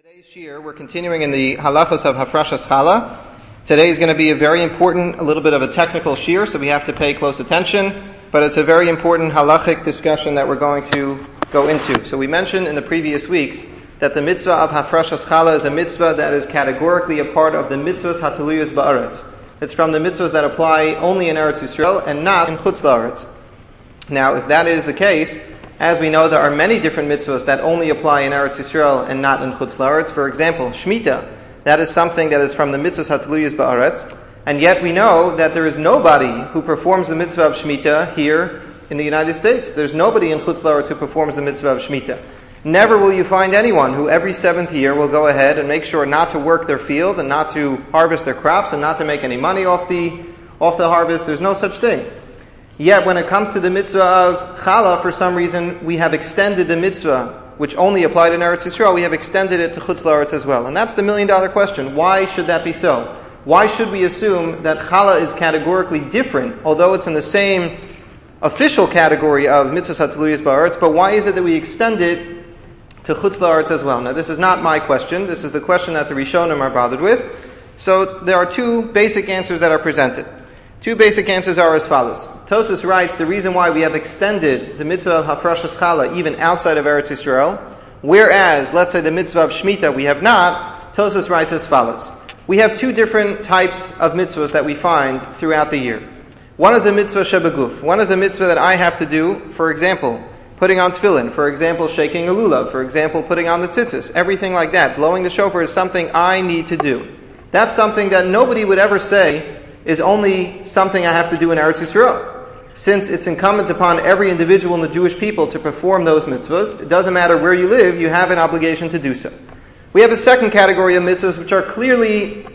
Today's shiur, we're continuing in the halachos of Hafrashas Challah. Today is going to be a very important, a little bit of a technical shiur, so we have to pay close attention, but it's a very important halachic discussion that we're going to go into. So we mentioned in the previous weeks that the mitzvah of Hafrashas Challah is a mitzvah that is categorically a part of the mitzvahs hataluyos ba'aretz. It's from the mitzvahs that apply only in Eretz Yisrael and not in Chutz La'aretz. Now, if that is the case, as we know, there are many different mitzvahs that only apply in Eretz Yisrael and not in Chutz La'aretz. For example, Shemitah, that is something that is from the mitzvahs hataluyos ba'aretz, and yet we know that there is nobody who performs the mitzvah of Shemitah here in the United States. There's nobody in Chutz La'aretz who performs the mitzvah of Shemitah. Never will you find anyone who every seventh year will go ahead and make sure not to work their field and not to harvest their crops and not to make any money off the harvest. There's no such thing. Yet when it comes to the mitzvah of Challah, for some reason, we have extended the mitzvah, which only applied in Eretz Yisrael, we have extended it to Chutz La'aretz as well. And that's the million-dollar question. Why should that be so? Why should we assume that Challah is categorically different, although it's in the same official category of mitzvahs hataluyos ba'aretz, but why is it that we extend it to Chutz La'aretz as well? Now, this is not my question. This is the question that the Rishonim are bothered with. So there are two basic answers that are presented. Two basic answers are as follows. Tosfos writes the reason why we have extended the mitzvah of Hafrashas Challah even outside of Eretz Yisrael, whereas, let's say, the mitzvah of Shemitah we have not, Tosfos writes as follows. We have two different types of mitzvahs that we find throughout the year. One is a mitzvah shebeguf. One is a mitzvah that I have to do, for example, putting on tefillin, for example, shaking a lulav, for example, putting on the tzitzis, everything like that. Blowing the shofar is something I need to do. That's something that nobody would ever say is only something I have to do in Eretz Yisrael. Since it's incumbent upon every individual in the Jewish people to perform those mitzvahs, it doesn't matter where you live, you have an obligation to do so. We have a second category of mitzvahs which are clearly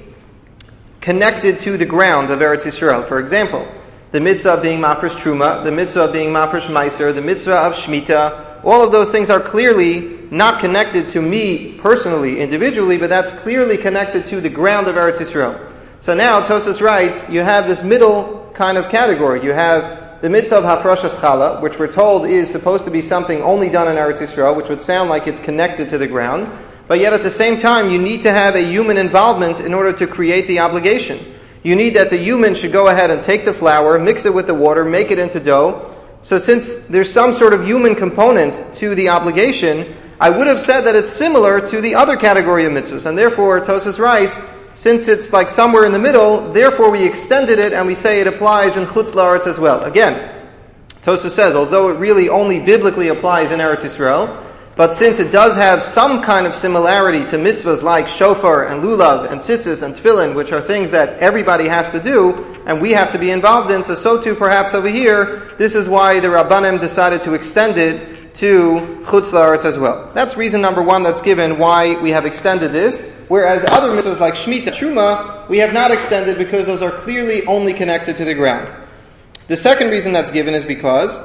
connected to the ground of Eretz Yisrael. For example, the mitzvah of being mafresh truma, the mitzvah of being mafresh meiser, the mitzvah of Shemitah, all of those things are clearly not connected to me personally, individually, but that's clearly connected to the ground of Eretz Yisrael. So now, Tosfos writes, you have this middle kind of category. You have the mitzvah of Hafrashas Challah, which we're told is supposed to be something only done in Eretz Yisrael, which would sound like it's connected to the ground. But yet at the same time, you need to have a human involvement in order to create the obligation. You need that the human should go ahead and take the flour, mix it with the water, make it into dough. So since there's some sort of human component to the obligation, I would have said that it's similar to the other category of mitzvahs. And therefore, Tosfos writes, since it's like somewhere in the middle, therefore we extended it and we say it applies in Chutz La'aretz as well. Again, Tosfos says, although it really only biblically applies in Eretz Yisrael, but since it does have some kind of similarity to mitzvahs like shofar and lulav and tzitzis and tefillin, which are things that everybody has to do and we have to be involved in, so too perhaps over here, this is why the Rabbanim decided to extend it to Chutz La'aretz as well. That's reason number one that's given why we have extended this, whereas other mitzvahs like Shemitah, Truma, we have not extended because those are clearly only connected to the ground. The second reason that's given is because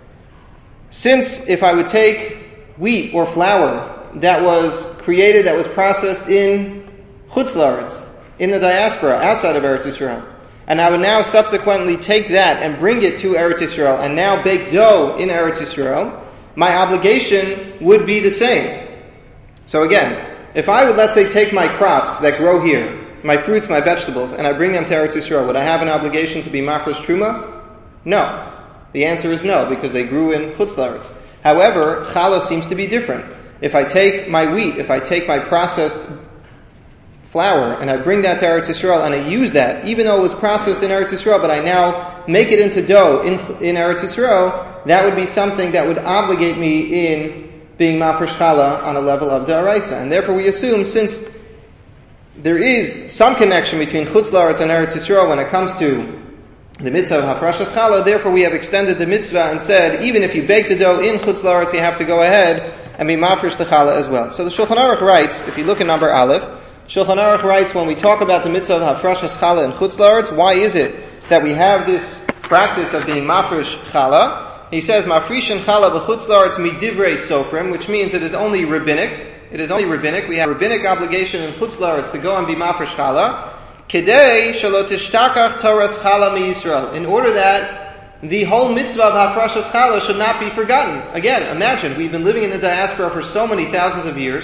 since if I would take wheat or flour that was created, that was processed in Chutz La'aretz, in the diaspora, outside of Eretz Yisrael, and I would now subsequently take that and bring it to Eretz Yisrael and now bake dough in Eretz Yisrael, my obligation would be the same. So again, if I would, let's say, take my crops that grow here, my fruits, my vegetables, and I bring them to Eretz Yisrael, would I have an obligation to be mafresh truma? No. The answer is no, because they grew in Chutz La'aretz. However, Challah seems to be different. If I take my wheat, if I take my processed flour, and I bring that to Eretz Yisrael, and I use that, even though it was processed in Eretz Yisrael, but I now make it into dough in Eretz Yisrael, that would be something that would obligate me in being mafresh challah on a level of da'araisa. And therefore we assume, since there is some connection between Chutz La'aretz and Eretz Yisrael when it comes to the mitzvah of Hafrashas Challah, therefore we have extended the mitzvah and said, even if you bake the dough in Chutz La'aretz, you have to go ahead and be mafresh the challah as well. So the Shulchan Aruch writes, if you look at number Aleph, Shulchan Aruch writes, when we talk about the mitzvah of Hafrashas Challah in Chutz La'aretz, why is it that we have this practice of being mafresh challah? He says, Mafrishin challah b'chutz la'aretz midivrei sofrim, which means it is only rabbinic. It is only rabbinic. We have a rabbinic obligation in chutz la'aretz to go and be mafresh challah. Kedei shelo tishtakach Torah's challah miYisrael. In order that the whole mitzvah of Hafrashas Challah should not be forgotten. Again, imagine, we've been living in the diaspora for so many thousands of years,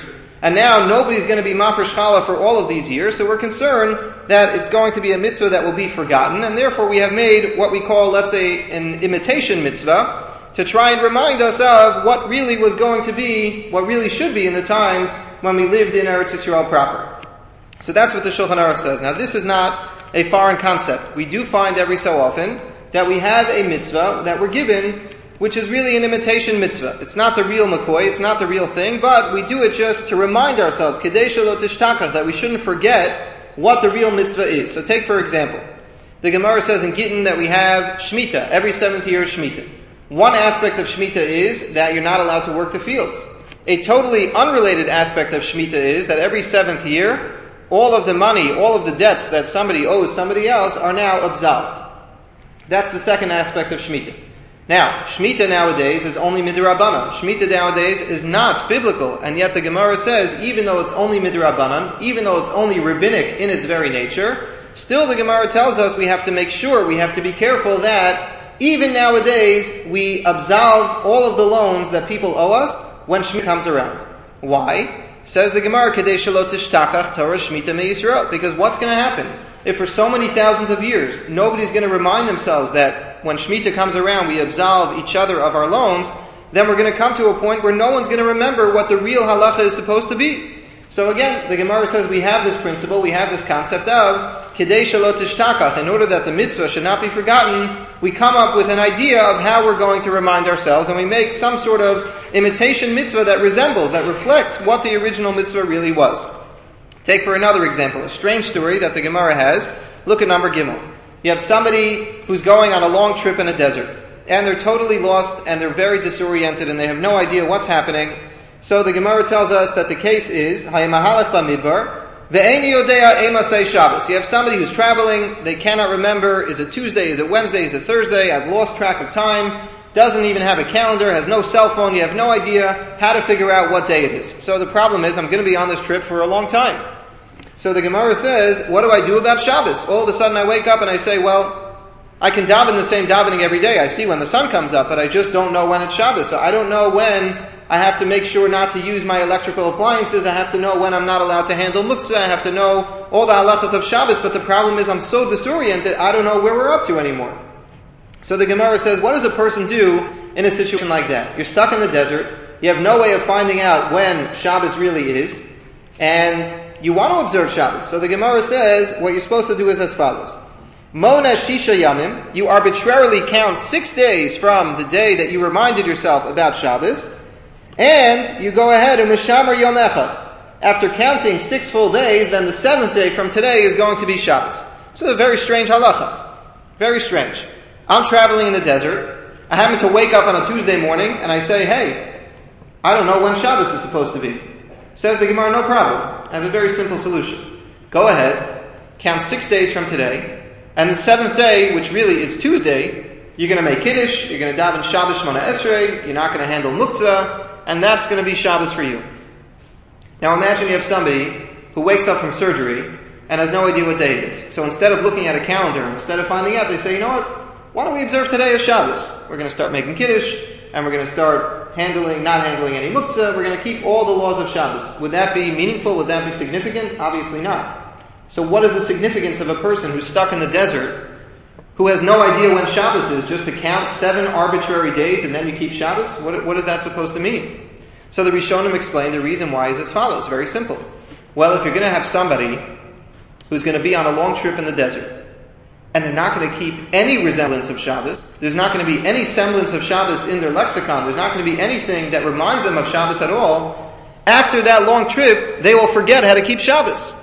and now nobody's going to be mafresh challah for all of these years, so we're concerned that it's going to be a mitzvah that will be forgotten, and therefore we have made what we call, let's say, an imitation mitzvah, to try and remind us of what really was going to be, what really should be in the times when we lived in Eretz Yisrael proper. So that's what the Shulchan Aruch says. Now this is not a foreign concept. We do find every so often that we have a mitzvah that we're given, which is really an imitation mitzvah. It's not the real McCoy, it's not the real thing, but we do it just to remind ourselves, Kedei shelo tishtakach, that we shouldn't forget what the real mitzvah is. So take for example, the Gemara says in Gittin that we have Shemitah, every 7th year is Shemitah. One aspect of Shemitah is that you're not allowed to work the fields. A totally unrelated aspect of Shemitah is that every 7th year, all of the money, all of the debts that somebody owes somebody else are now absolved. That's the second aspect of Shemitah. Now, Shemitah nowadays is only midrabanan. Shemitah nowadays is not biblical, and yet the Gemara says, even though it's only midrabanan, even though it's only rabbinic in its very nature, still the Gemara tells us we have to make sure, we have to be careful that even nowadays we absolve all of the loans that people owe us when Shemitah comes around. Why? Says the Gemara, Kedei shelo tishtakach Torah Shemitah meYisrael. Because what's going to happen? If for so many thousands of years, nobody's going to remind themselves that when Shemitah comes around, we absolve each other of our loans, then we're going to come to a point where no one's going to remember what the real halacha is supposed to be. So again, the Gemara says we have this principle, we have this concept of Kedei shelo tishtakach. In order that the mitzvah should not be forgotten, we come up with an idea of how we're going to remind ourselves, and we make some sort of imitation mitzvah that resembles, that reflects what the original mitzvah really was. Take for another example, a strange story that the Gemara has. Look at number Gimel. You have somebody who's going on a long trip in a desert, and they're totally lost, and they're very disoriented, and they have no idea what's happening. So the Gemara tells us that the case is, Haymahalech bamidbar, ve'eini yodea emasei Shabbos. You have somebody who's traveling, they cannot remember, is it Tuesday, is it Wednesday, is it Thursday, I've lost track of time, doesn't even have a calendar, has no cell phone, you have no idea how to figure out what day it is. So the problem is, I'm going to be on this trip for a long time. So the Gemara says, what do I do about Shabbos? All of a sudden I wake up and I say, well, I can daven the same davening every day. I see when the sun comes up, but I just don't know when it's Shabbos. So I don't know when I have to make sure not to use my electrical appliances. I have to know when I'm not allowed to handle muktzah. I have to know all the halachas of Shabbos. But the problem is I'm so disoriented, I don't know where we're up to anymore. So the Gemara says, what does a person do in a situation like that? You're stuck in the desert. You have no way of finding out when Shabbos really is. And you want to observe Shabbos. So the Gemara says, what you're supposed to do is as follows. Mona Shisha Yamim, you arbitrarily count 6 days from the day that you reminded yourself about Shabbos, and you go ahead and Mishamar Yom Echad. After counting 6 full days, then the 7th day from today is going to be Shabbos. So it's a very strange halacha. Very strange. I'm traveling in the desert. I happen to wake up on a Tuesday morning, and I say, hey, I don't know when Shabbos is supposed to be. Says the Gemara, no problem. I have a very simple solution. Go ahead, count 6 days from today, and the 7th day, which really is Tuesday, you're going to make Kiddush, you're going to daven Shabbos Shmona Esrei, you're not going to handle Muktzah, and that's going to be Shabbos for you. Now imagine you have somebody who wakes up from surgery and has no idea what day it is. So instead of looking at a calendar, instead of finding out, they say, you know what, why don't we observe today as Shabbos? We're going to start making Kiddush, and we're going to start not handling any muktzah. We're going to keep all the laws of Shabbos. Would that be meaningful? Would that be significant? Obviously not. So what is the significance of a person who's stuck in the desert, who has no idea when Shabbos is, just to count 7 arbitrary days and then you keep Shabbos? What is that supposed to mean? So the Rishonim explain the reason why is as follows. Very simple. Well, if you're going to have somebody who's going to be on a long trip in the desert, and they're not going to keep any resemblance of Shabbos, there's not going to be any semblance of Shabbos in their lexicon, there's not going to be anything that reminds them of Shabbos at all, after that long trip, they will forget how to keep Shabbos.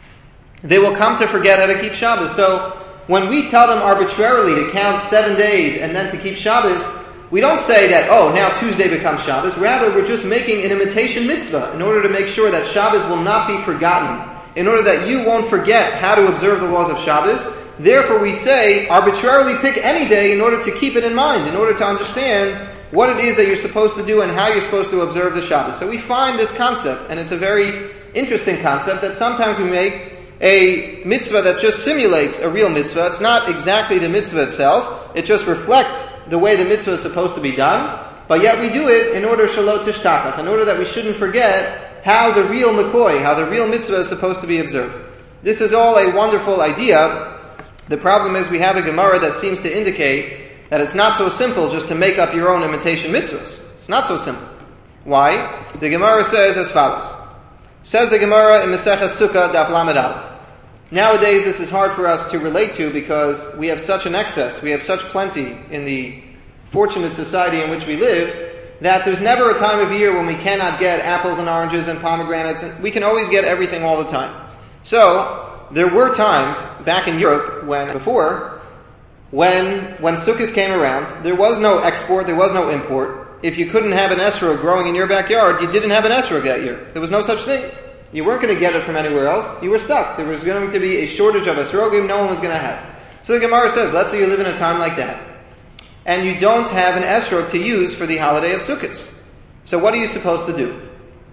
They will come to forget how to keep Shabbos. So when we tell them arbitrarily to count 7 days and then to keep Shabbos, we don't say that, oh, now Tuesday becomes Shabbos. Rather, we're just making an imitation mitzvah in order to make sure that Shabbos will not be forgotten, in order that you won't forget how to observe the laws of Shabbos. Therefore, we say, arbitrarily pick any day in order to keep it in mind, in order to understand what it is that you're supposed to do and how you're supposed to observe the Shabbos. So we find this concept, and it's a very interesting concept, that sometimes we make a mitzvah that just simulates a real mitzvah. It's not exactly the mitzvah itself. It just reflects the way the mitzvah is supposed to be done. But yet we do it in order shelo tishtakach, in order that we shouldn't forget how the real McCoy, how the real mitzvah is supposed to be observed. This is all a wonderful idea. The problem is we have a Gemara that seems to indicate that it's not so simple just to make up your own imitation mitzvahs. It's not so simple. Why? The Gemara says as follows. Says the Gemara in Maseches Sukkah, Daf Lamed Aleph. Nowadays this is hard for us to relate to because we have such an excess, we have such plenty in the fortunate society in which we live, that there's never a time of year when we cannot get apples and oranges and pomegranates, and we can always get everything all the time. So, there were times back in Europe when Sukkot came around, there was no export, there was no import. If you couldn't have an esrog growing in your backyard, you didn't have an esrog that year. There was no such thing. You weren't going to get it from anywhere else. You were stuck. There was going to be a shortage of esrogim no one was going to have. So the Gemara says, let's say you live in a time like that, and you don't have an esrog to use for the holiday of Sukkot. So what are you supposed to do?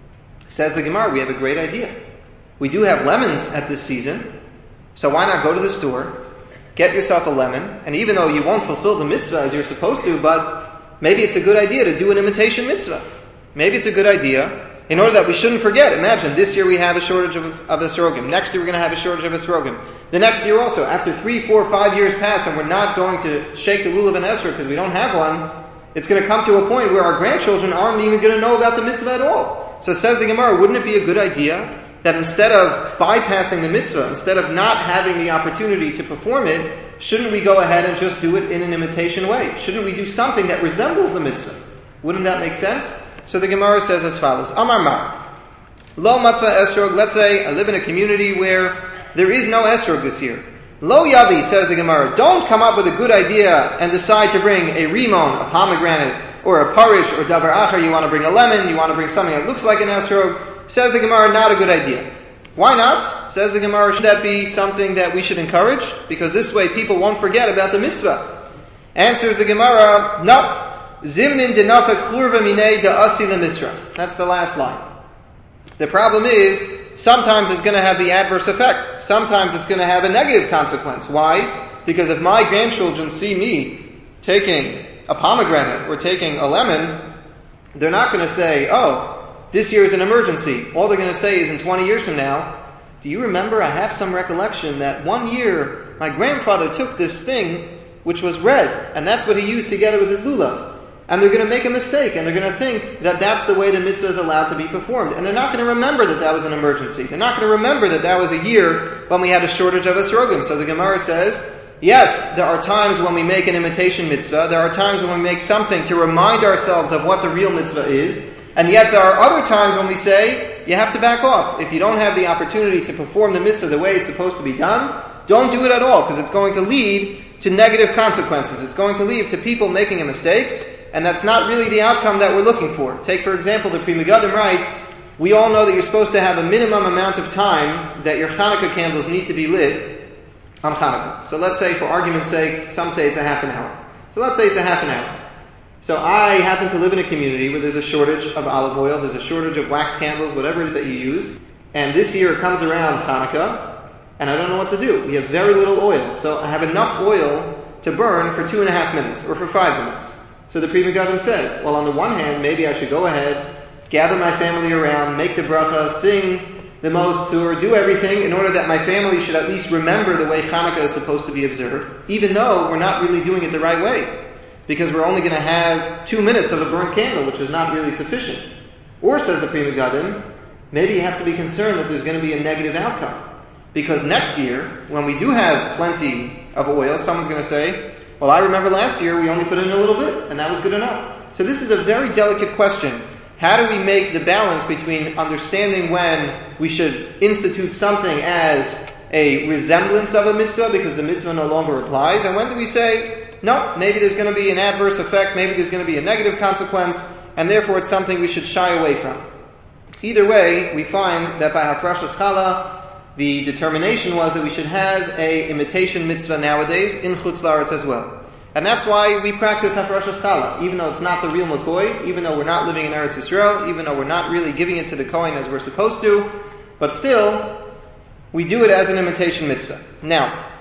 Says the Gemara, we have a great idea. We do have lemons at this season, so why not go to the store, get yourself a lemon, and even though you won't fulfill the mitzvah as you're supposed to, but maybe it's a good idea to do an imitation mitzvah. Maybe it's a good idea, in order that we shouldn't forget. Imagine, this year we have a shortage of esrogim. Next year we're going to have a shortage of esrogim. The next year also, after 3, 4, 5 years pass and we're not going to shake the lulav and esrog because we don't have one, it's going to come to a point where our grandchildren aren't even going to know about the mitzvah at all. So says the Gemara, wouldn't it be a good idea that instead of bypassing the mitzvah, instead of not having the opportunity to perform it, shouldn't we go ahead and just do it in an imitation way? Shouldn't we do something that resembles the mitzvah? Wouldn't that make sense? So the Gemara says as follows, Amar Mar, Lo matzah esrog, let's say I live in a community where there is no esrog this year. Lo yavi, says the Gemara, don't come up with a good idea and decide to bring a rimon, a pomegranate, or a parish, or davar acher, you want to bring a lemon, you want to bring something that looks like an esrog. Says the Gemara, not a good idea. Why not? Says the Gemara, should that be something that we should encourage? Because this way people won't forget about the mitzvah. Answers the Gemara, no. Zimnin denafek churva minei da'asi lemisrach. That's the last line. The problem is, sometimes it's going to have the adverse effect. Sometimes it's going to have a negative consequence. Why? Because if my grandchildren see me taking a pomegranate or taking a lemon, they're not going to say, oh, this year is an emergency. All they're going to say is in 20 years from now, do you remember, I have some recollection that one year my grandfather took this thing which was red, and that's what he used together with his lulav. And they're going to make a mistake, and they're going to think that that's the way the mitzvah is allowed to be performed. And they're not going to remember that that was an emergency. They're not going to remember that that was a year when we had a shortage of esrogim. So the Gemara says, yes, there are times when we make an imitation mitzvah. There are times when we make something to remind ourselves of what the real mitzvah is. And yet there are other times when we say, you have to back off. If you don't have the opportunity to perform the mitzvah the way it's supposed to be done, don't do it at all, because it's going to lead to negative consequences. It's going to lead to people making a mistake, and that's not really the outcome that we're looking for. Take, for example, the Pri Megadim writes, we all know that you're supposed to have a minimum amount of time that your Hanukkah candles need to be lit on Hanukkah. So let's say, for argument's sake, some say it's a half an hour. So let's say it's a half an hour. So I happen to live in a community where there's a shortage of olive oil, there's a shortage of wax candles, whatever it is that you use. And this year comes around Hanukkah, and I don't know what to do. We have very little oil. So I have enough oil to burn for 2.5 minutes, or for 5 minutes. So the Pri Megadim says, well, on the one hand, maybe I should go ahead, gather my family around, make the bracha, sing the most, or do everything in order that my family should at least remember the way Hanukkah is supposed to be observed, even though we're not really doing it the right way. Because we're only going to have 2 minutes of a burnt candle, which is not really sufficient. Or, says the Pri Megadim, maybe you have to be concerned that there's going to be a negative outcome. Because next year, when we do have plenty of oil, someone's going to say, well, I remember last year we only put in a little bit, and that was good enough. So this is a very delicate question. How do we make the balance between understanding when we should institute something as a resemblance of a mitzvah, because the mitzvah no longer applies, and when do we say, no, maybe there's going to be an adverse effect, maybe there's going to be a negative consequence, and therefore it's something we should shy away from. Either way, we find that by Hafrashas Chala, the determination was that we should have a imitation mitzvah nowadays in Chutz La'aretz as well. And that's why we practice Hafrashas Chala, even though it's not the real McCoy, even though we're not living in Eretz Yisrael, even though we're not really giving it to the Kohen as we're supposed to, but still, we do it as an imitation mitzvah. Now,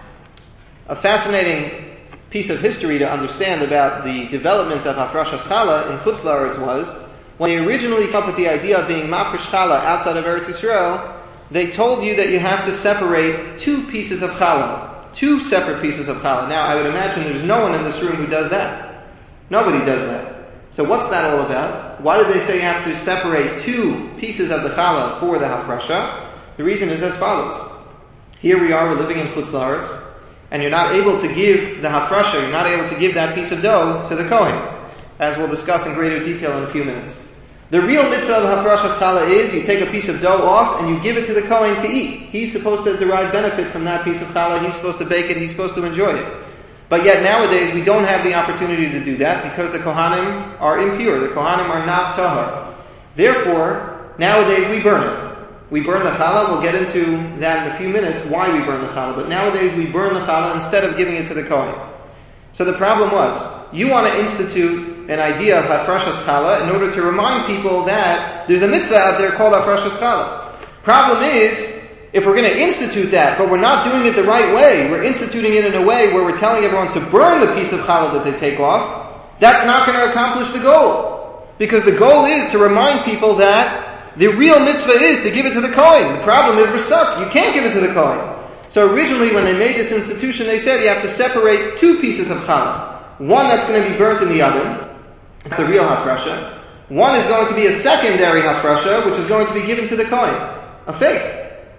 a fascinating piece of history to understand about the development of Hafrashas Chala in Chutz La'aretz was when they originally came up with the idea of being mafresh challah outside of Eretz Yisrael, they told you that you have to separate two pieces of challah, two separate pieces of challah. Now, I would imagine there's no one in this room who does that. Nobody does that. So what's that all about? Why did they say you have to separate two pieces of the challah for the hafrasha? The reason is as follows. Here we are, we're living in Chutz La'aretz, and you're not able to give the hafrasha, you're not able to give that piece of dough to the Kohen, as we'll discuss in greater detail in a few minutes. The real mitzvah of hafrashas challah is you take a piece of dough off and you give it to the Kohen to eat. He's supposed to derive benefit from that piece of challah, he's supposed to bake it, he's supposed to enjoy it. But yet nowadays we don't have the opportunity to do that because the Kohanim are impure, the Kohanim are not tahar. Therefore, nowadays we burn it. We burn the challah, we'll get into that in a few minutes, why we burn the challah, but nowadays we burn the challah instead of giving it to the Kohen. So the problem was, you want to institute an idea of hafrashas challah in order to remind people that there's a mitzvah out there called hafrashas challah. Problem is, if we're going to institute that, but we're not doing it the right way, we're instituting it in a way where we're telling everyone to burn the piece of challah that they take off, that's not going to accomplish the goal. Because the goal is to remind people that the real mitzvah is to give it to the Kohen. The problem is we're stuck. You can't give it to the Kohen. So originally when they made this institution, they said you have to separate two pieces of challah. One that's going to be burnt in the oven, it's the real hafrasha. One is going to be a secondary hafrasha, which is going to be given to the Kohen. A fake.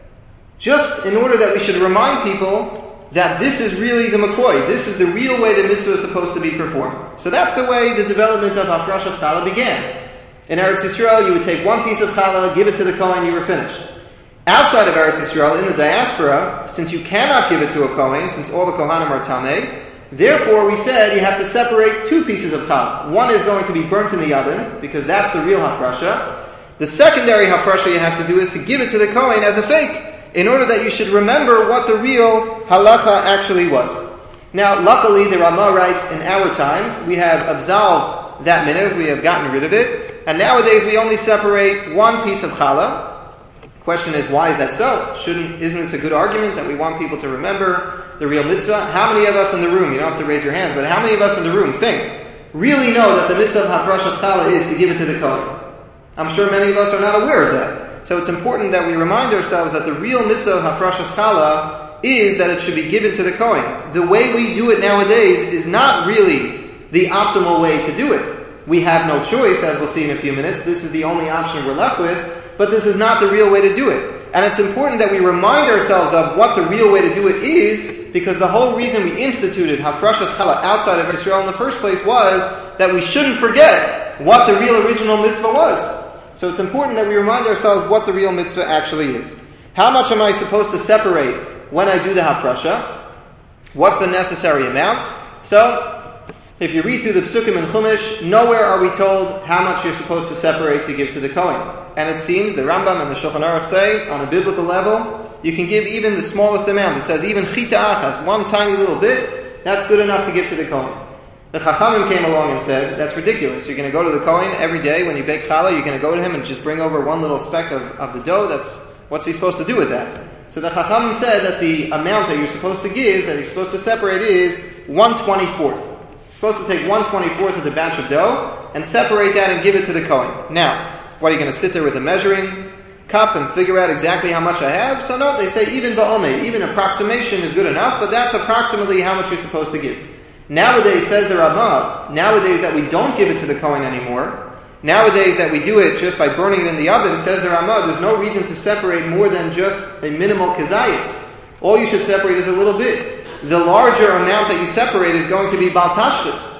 Just in order that we should remind people that this is really the McCoy. This is the real way the mitzvah is supposed to be performed. So that's the way the development of hafrashas challah began. In Eretz Yisrael, you would take one piece of challah, give it to the Kohen, you were finished. Outside of Eretz Yisrael, in the diaspora, since you cannot give it to a Kohen, since all the Kohanim are tameh, therefore we said you have to separate two pieces of challah. One is going to be burnt in the oven, because that's the real hafrasha. The secondary hafrasha you have to do is to give it to the Kohen as a fake, in order that you should remember what the real halacha actually was. Now, luckily, the Ramah writes, in our times, we have absolved that minhag, we have gotten rid of it, and nowadays we only separate one piece of challah. Question is, why is that so? Isn't this a good argument that we want people to remember the real mitzvah? How many of us in the room, you don't have to raise your hands, but how many of us in the room really know that the mitzvah of hafrashas challah is to give it to the Kohen? I'm sure many of us are not aware of that. So it's important that we remind ourselves that the real mitzvah of hafrashas challah is that it should be given to the Kohen. The way we do it nowadays is not really the optimal way to do it. We have no choice, as we'll see in a few minutes. This is the only option we're left with, but this is not the real way to do it. And it's important that we remind ourselves of what the real way to do it is, because the whole reason we instituted hafrashas challah outside of Israel in the first place was that we shouldn't forget what the real original mitzvah was. So it's important that we remind ourselves what the real mitzvah actually is. How much am I supposed to separate when I do the hafrasha? What's the necessary amount? So, if you read through the Psukim and Chumash, nowhere are we told how much you're supposed to separate to give to the Kohen. And it seems the Rambam and the Shulchan Aruch say, on a biblical level, you can give even the smallest amount. It says even chita achas, one tiny little bit, that's good enough to give to the Kohen. The Chachamim came along and said, that's ridiculous. You're going to go to the Kohen every day when you bake challah, you're going to go to him and just bring over one little speck of the dough. What's he supposed to do with that? So the Chachamim said that the amount that you're supposed to give, that you're supposed to separate is 1/24. You're supposed to take 1/24 of the batch of dough and separate that and give it to the Kohen. Now, what are you going to sit there with a measuring cup and figure out exactly how much I have? So no, they say even ba'omed, even approximation is good enough, but that's approximately how much you're supposed to give. Nowadays, says the Ramah, nowadays that we don't give it to the Kohen anymore, nowadays that we do it just by burning it in the oven, says the Ramah, there's no reason to separate more than just a minimal kazayis. All you should separate is a little bit. The larger amount that you separate is going to be bal tashchis.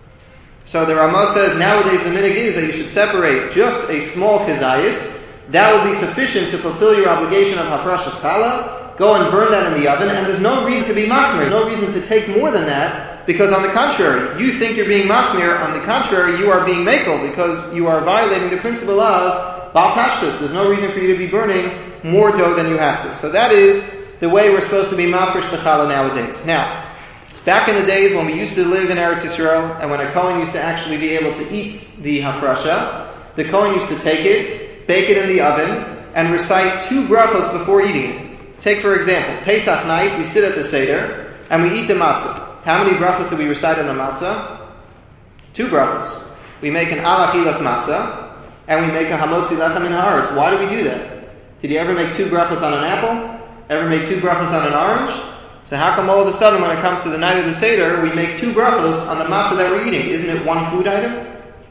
So the Ramah says nowadays the minhag is that you should separate just a small kazayis. That will be sufficient to fulfill your obligation of hafrashas challah. Go and burn that in the oven, and there's no reason to be machmir, no reason to take more than that, because on the contrary, you think you're being machmir, on the contrary, you are being mekel, because you are violating the principle of bal tashchus. There's no reason for you to be burning more dough than you have to. So that is the way we're supposed to be mafresh the challah nowadays. Now, back in the days when we used to live in Eretz Yisrael, and when a Kohen used to actually be able to eat the hafrasha, the Kohen used to take it, bake it in the oven, and recite 2 brachos before eating it. Take, for example, Pesach night, we sit at the Seder, and we eat the matzah. How many brachos do we recite on the matzah? 2 brachos. We make an al achilas matzah, and we make a hamotzi lechem min haaretz. Why do we do that? Did you ever make 2 brachos on an apple? Ever make 2 brachos on an orange? So how come all of a sudden when it comes to the night of the Seder, we make 2 brachos on the matzah that we're eating? Isn't it one food item?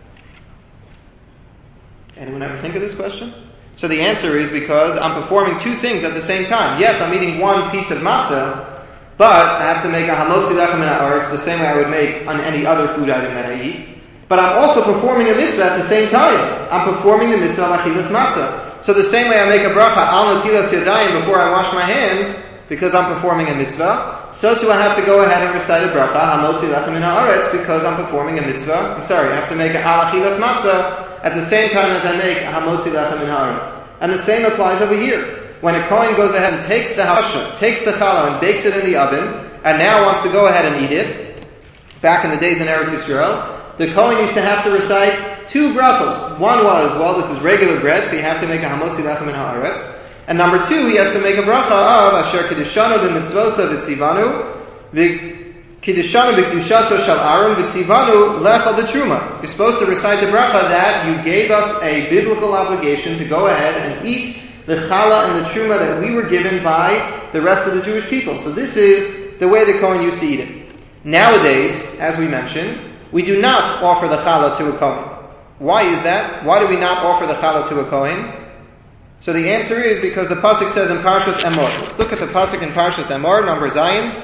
Anyone ever think of this question? So the answer is because I'm performing 2 things at the same time. Yes, I'm eating 1 piece of matzah, but I have to make a hamotzi lechem min haaretz the same way I would make on any other food item that I eat. But I'm also performing a mitzvah at the same time. I'm performing the mitzvah of achilas matzah. So the same way I make a bracha al natilas yadayim before I wash my hands, because I'm performing a mitzvah, so too I have to go ahead and recite a bracha hamotzi lechem min haaretz because I'm performing a mitzvah. I have to make a al achilas matzah at the same time as I make a hamotzi lechem min haaretz. And the same applies over here. When a Kohen goes ahead and takes the hasha, takes the challah and bakes it in the oven, and now wants to go ahead and eat it, back in the days in Eretz Yisrael, the Kohen used to have to recite 2 brachos. One was, this is regular bread, so you have to make a hamotzi lechem min haaretz. And number 2, he has to make a bracha of asher kiddushanu b'mitzvosa v'tzivanu Kiddushanu b'kedushaso shel Aaron v'tzivanu lechal b'truma. You're supposed to recite the bracha that you gave us a biblical obligation to go ahead and eat the challah and the truma that we were given by the rest of the Jewish people. So this is the way the Kohen used to eat it. Nowadays, as we mentioned, we do not offer the challah to a Kohen. Why is that? Why do we not offer the challah to a Kohen? So the answer is because the pasuk says in Parshas Emor. Let's look at the pasuk in Parshas Emor, number Zayin.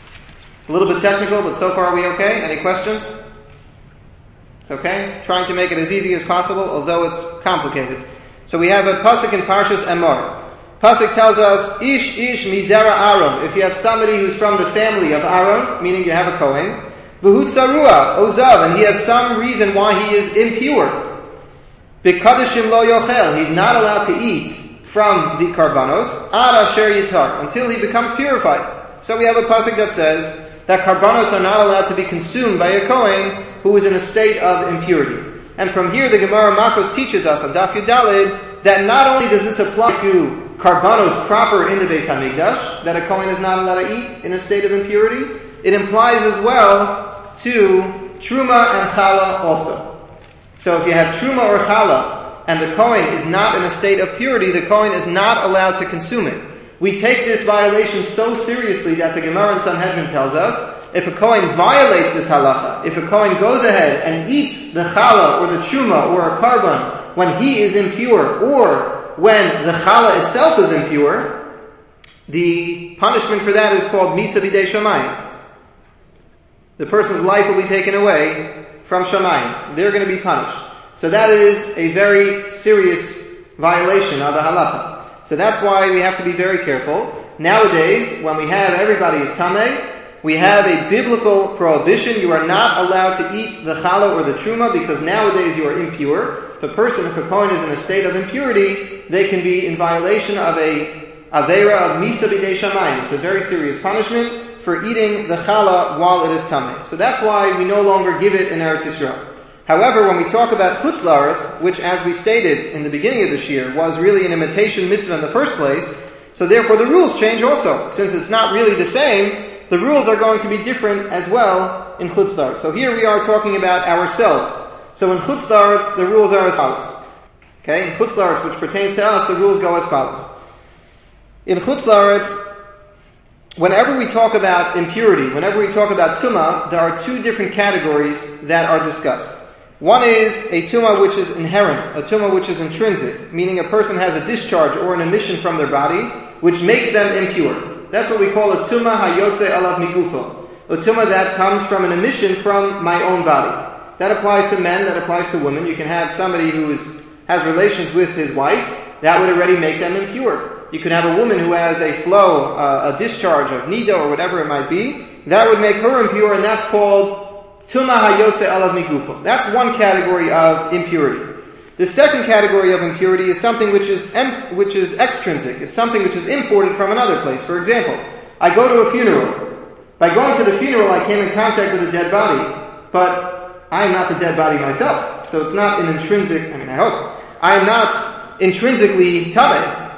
A little bit technical, but so far are we okay? Any questions? It's okay? Trying to make it as easy as possible, although it's complicated. So we have a pasuk in Parshas Emor. Pasuk tells us, Ish mizera Aaron. If you have somebody who's from the family of Aaron, meaning you have a Kohen, V'hu tzarua, ozav, and he has some reason why he is impure. B'kadashim lo yochel, he's not allowed to eat from the karbanos, ad asher yitar, until he becomes purified. So we have a pasuk that says that karbanos are not allowed to be consumed by a Kohen who is in a state of impurity. And from here the Gemara Makos teaches us on Daf Yudalid that not only does this apply to karbanos proper in the Beis Hamikdash, that a Kohen is not allowed to eat in a state of impurity, it implies as well to truma and challah also. So if you have truma or challah and the Kohen is not in a state of purity, the Kohen is not allowed to consume it. We take this violation so seriously that the Gemara in Sanhedrin tells us, if a Kohen violates this halacha, if a Kohen goes ahead and eats the challah or the truma or a karban when he is impure or when the challah itself is impure, the punishment for that is called misa b'dei shamayim. The person's life will be taken away from shamayim. They're going to be punished. So that is a very serious violation of a halacha. So that's why we have to be very careful. Nowadays, when we have everybody is tameh, we have a biblical prohibition. You are not allowed to eat the challah or the truma because nowadays you are impure. If a Kohen is in a state of impurity, they can be in violation of a aveira of misa b'dei shamayim. It's a very serious punishment for eating the challah while it is tameh. So that's why we no longer give it in Eretz Yisrael. However, when we talk about chutz la'aretz, which as we stated in the beginning of this year, was really an imitation mitzvah in the first place, so therefore the rules change also. Since it's not really the same, the rules are going to be different as well in chutz la'aretz. So here we are talking about ourselves. So in chutz la'aretz, the rules are as follows. Okay, in chutz la'aretz, which pertains to us, the rules go as follows. In chutz la'aretz, whenever we talk about impurity, whenever we talk about tumah, there are 2 different categories that are discussed. One is a tumah which is inherent, a tumah which is intrinsic, meaning a person has a discharge or an emission from their body, which makes them impure. That's what we call a tumah hayotze alav migufo, a tumah that comes from an emission from my own body. That applies to men, that applies to women. You can have somebody who has relations with his wife, that would already make them impure. You can have a woman who has a flow, a discharge of nida or whatever it might be, that would make her impure, and that's called Tumah hayotze alav migufo. That's one category of impurity. The second category of impurity is something which is extrinsic. It's something which is imported from another place. For example, I go to a funeral. By going to the funeral, I came in contact with a dead body, but I am not the dead body myself. So it's not an intrinsic, I hope. I am not intrinsically tameh.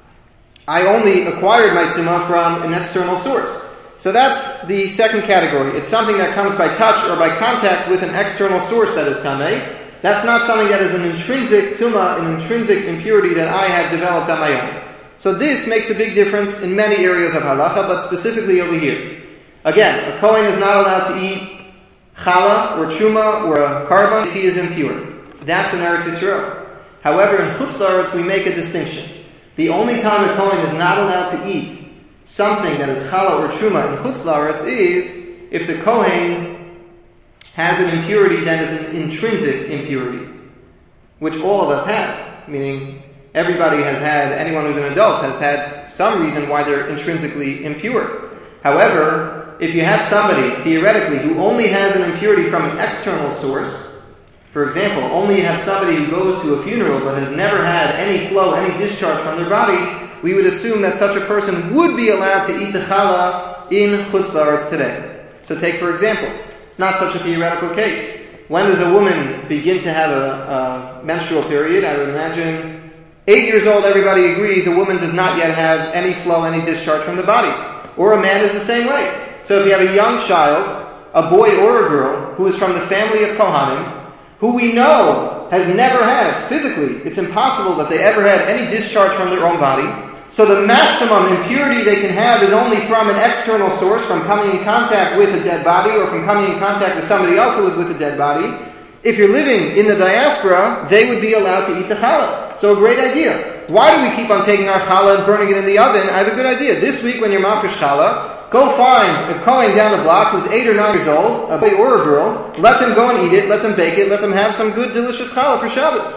I only acquired my tumah from an external source. So that's the second category. It's something that comes by touch or by contact with an external source that is tameh. That's not something that is an intrinsic tumah, an intrinsic impurity that I have developed on my own. So this makes a big difference in many areas of halacha, but specifically over here. Again, a Kohen is not allowed to eat challah or truma or a karban if he is impure. That's in Eretz Yisrael. However, in Chutz La'aretz we make a distinction. The only time a Kohen is not allowed to eat something that is challah or truma in Chutz La'aretz is if the Kohen has an impurity that is an intrinsic impurity, which all of us have, meaning everybody has had, anyone who's an adult has had some reason why they're intrinsically impure. However, if you have somebody, theoretically, who only has an impurity from an external source, for example, only you have somebody who goes to a funeral but has never had any flow, any discharge from their body, we would assume that such a person would be allowed to eat the challah in Chutz La'aretz today. So take, for example, it's not such a theoretical case. When does a woman begin to have a menstrual period? I would imagine 8 years old, everybody agrees a woman does not yet have any flow, any discharge from the body. Or a man is the same way. So if you have a young child, a boy or a girl, who is from the family of Kohanim, who we know has never had, physically, it's impossible that they ever had any discharge from their own body. So the maximum impurity they can have is only from an external source, from coming in contact with a dead body or from coming in contact with somebody else who was with a dead body. If you're living in the diaspora, they would be allowed to eat the challah. So a great idea. Why do we keep on taking our challah and burning it in the oven? I have a good idea. This week when you're mafresh challah, go find a Kohen down the block who's 8 or 9 years old, a boy or a girl, let them go and eat it, let them bake it, let them have some good, delicious challah for Shabbos.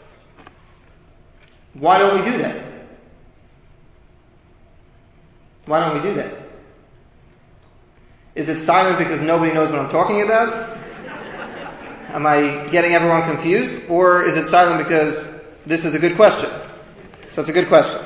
Why don't we do that? Why don't we do that? Is it silent because nobody knows what I'm talking about? Am I getting everyone confused? Or is it silent because this is a good question? So it's a good question.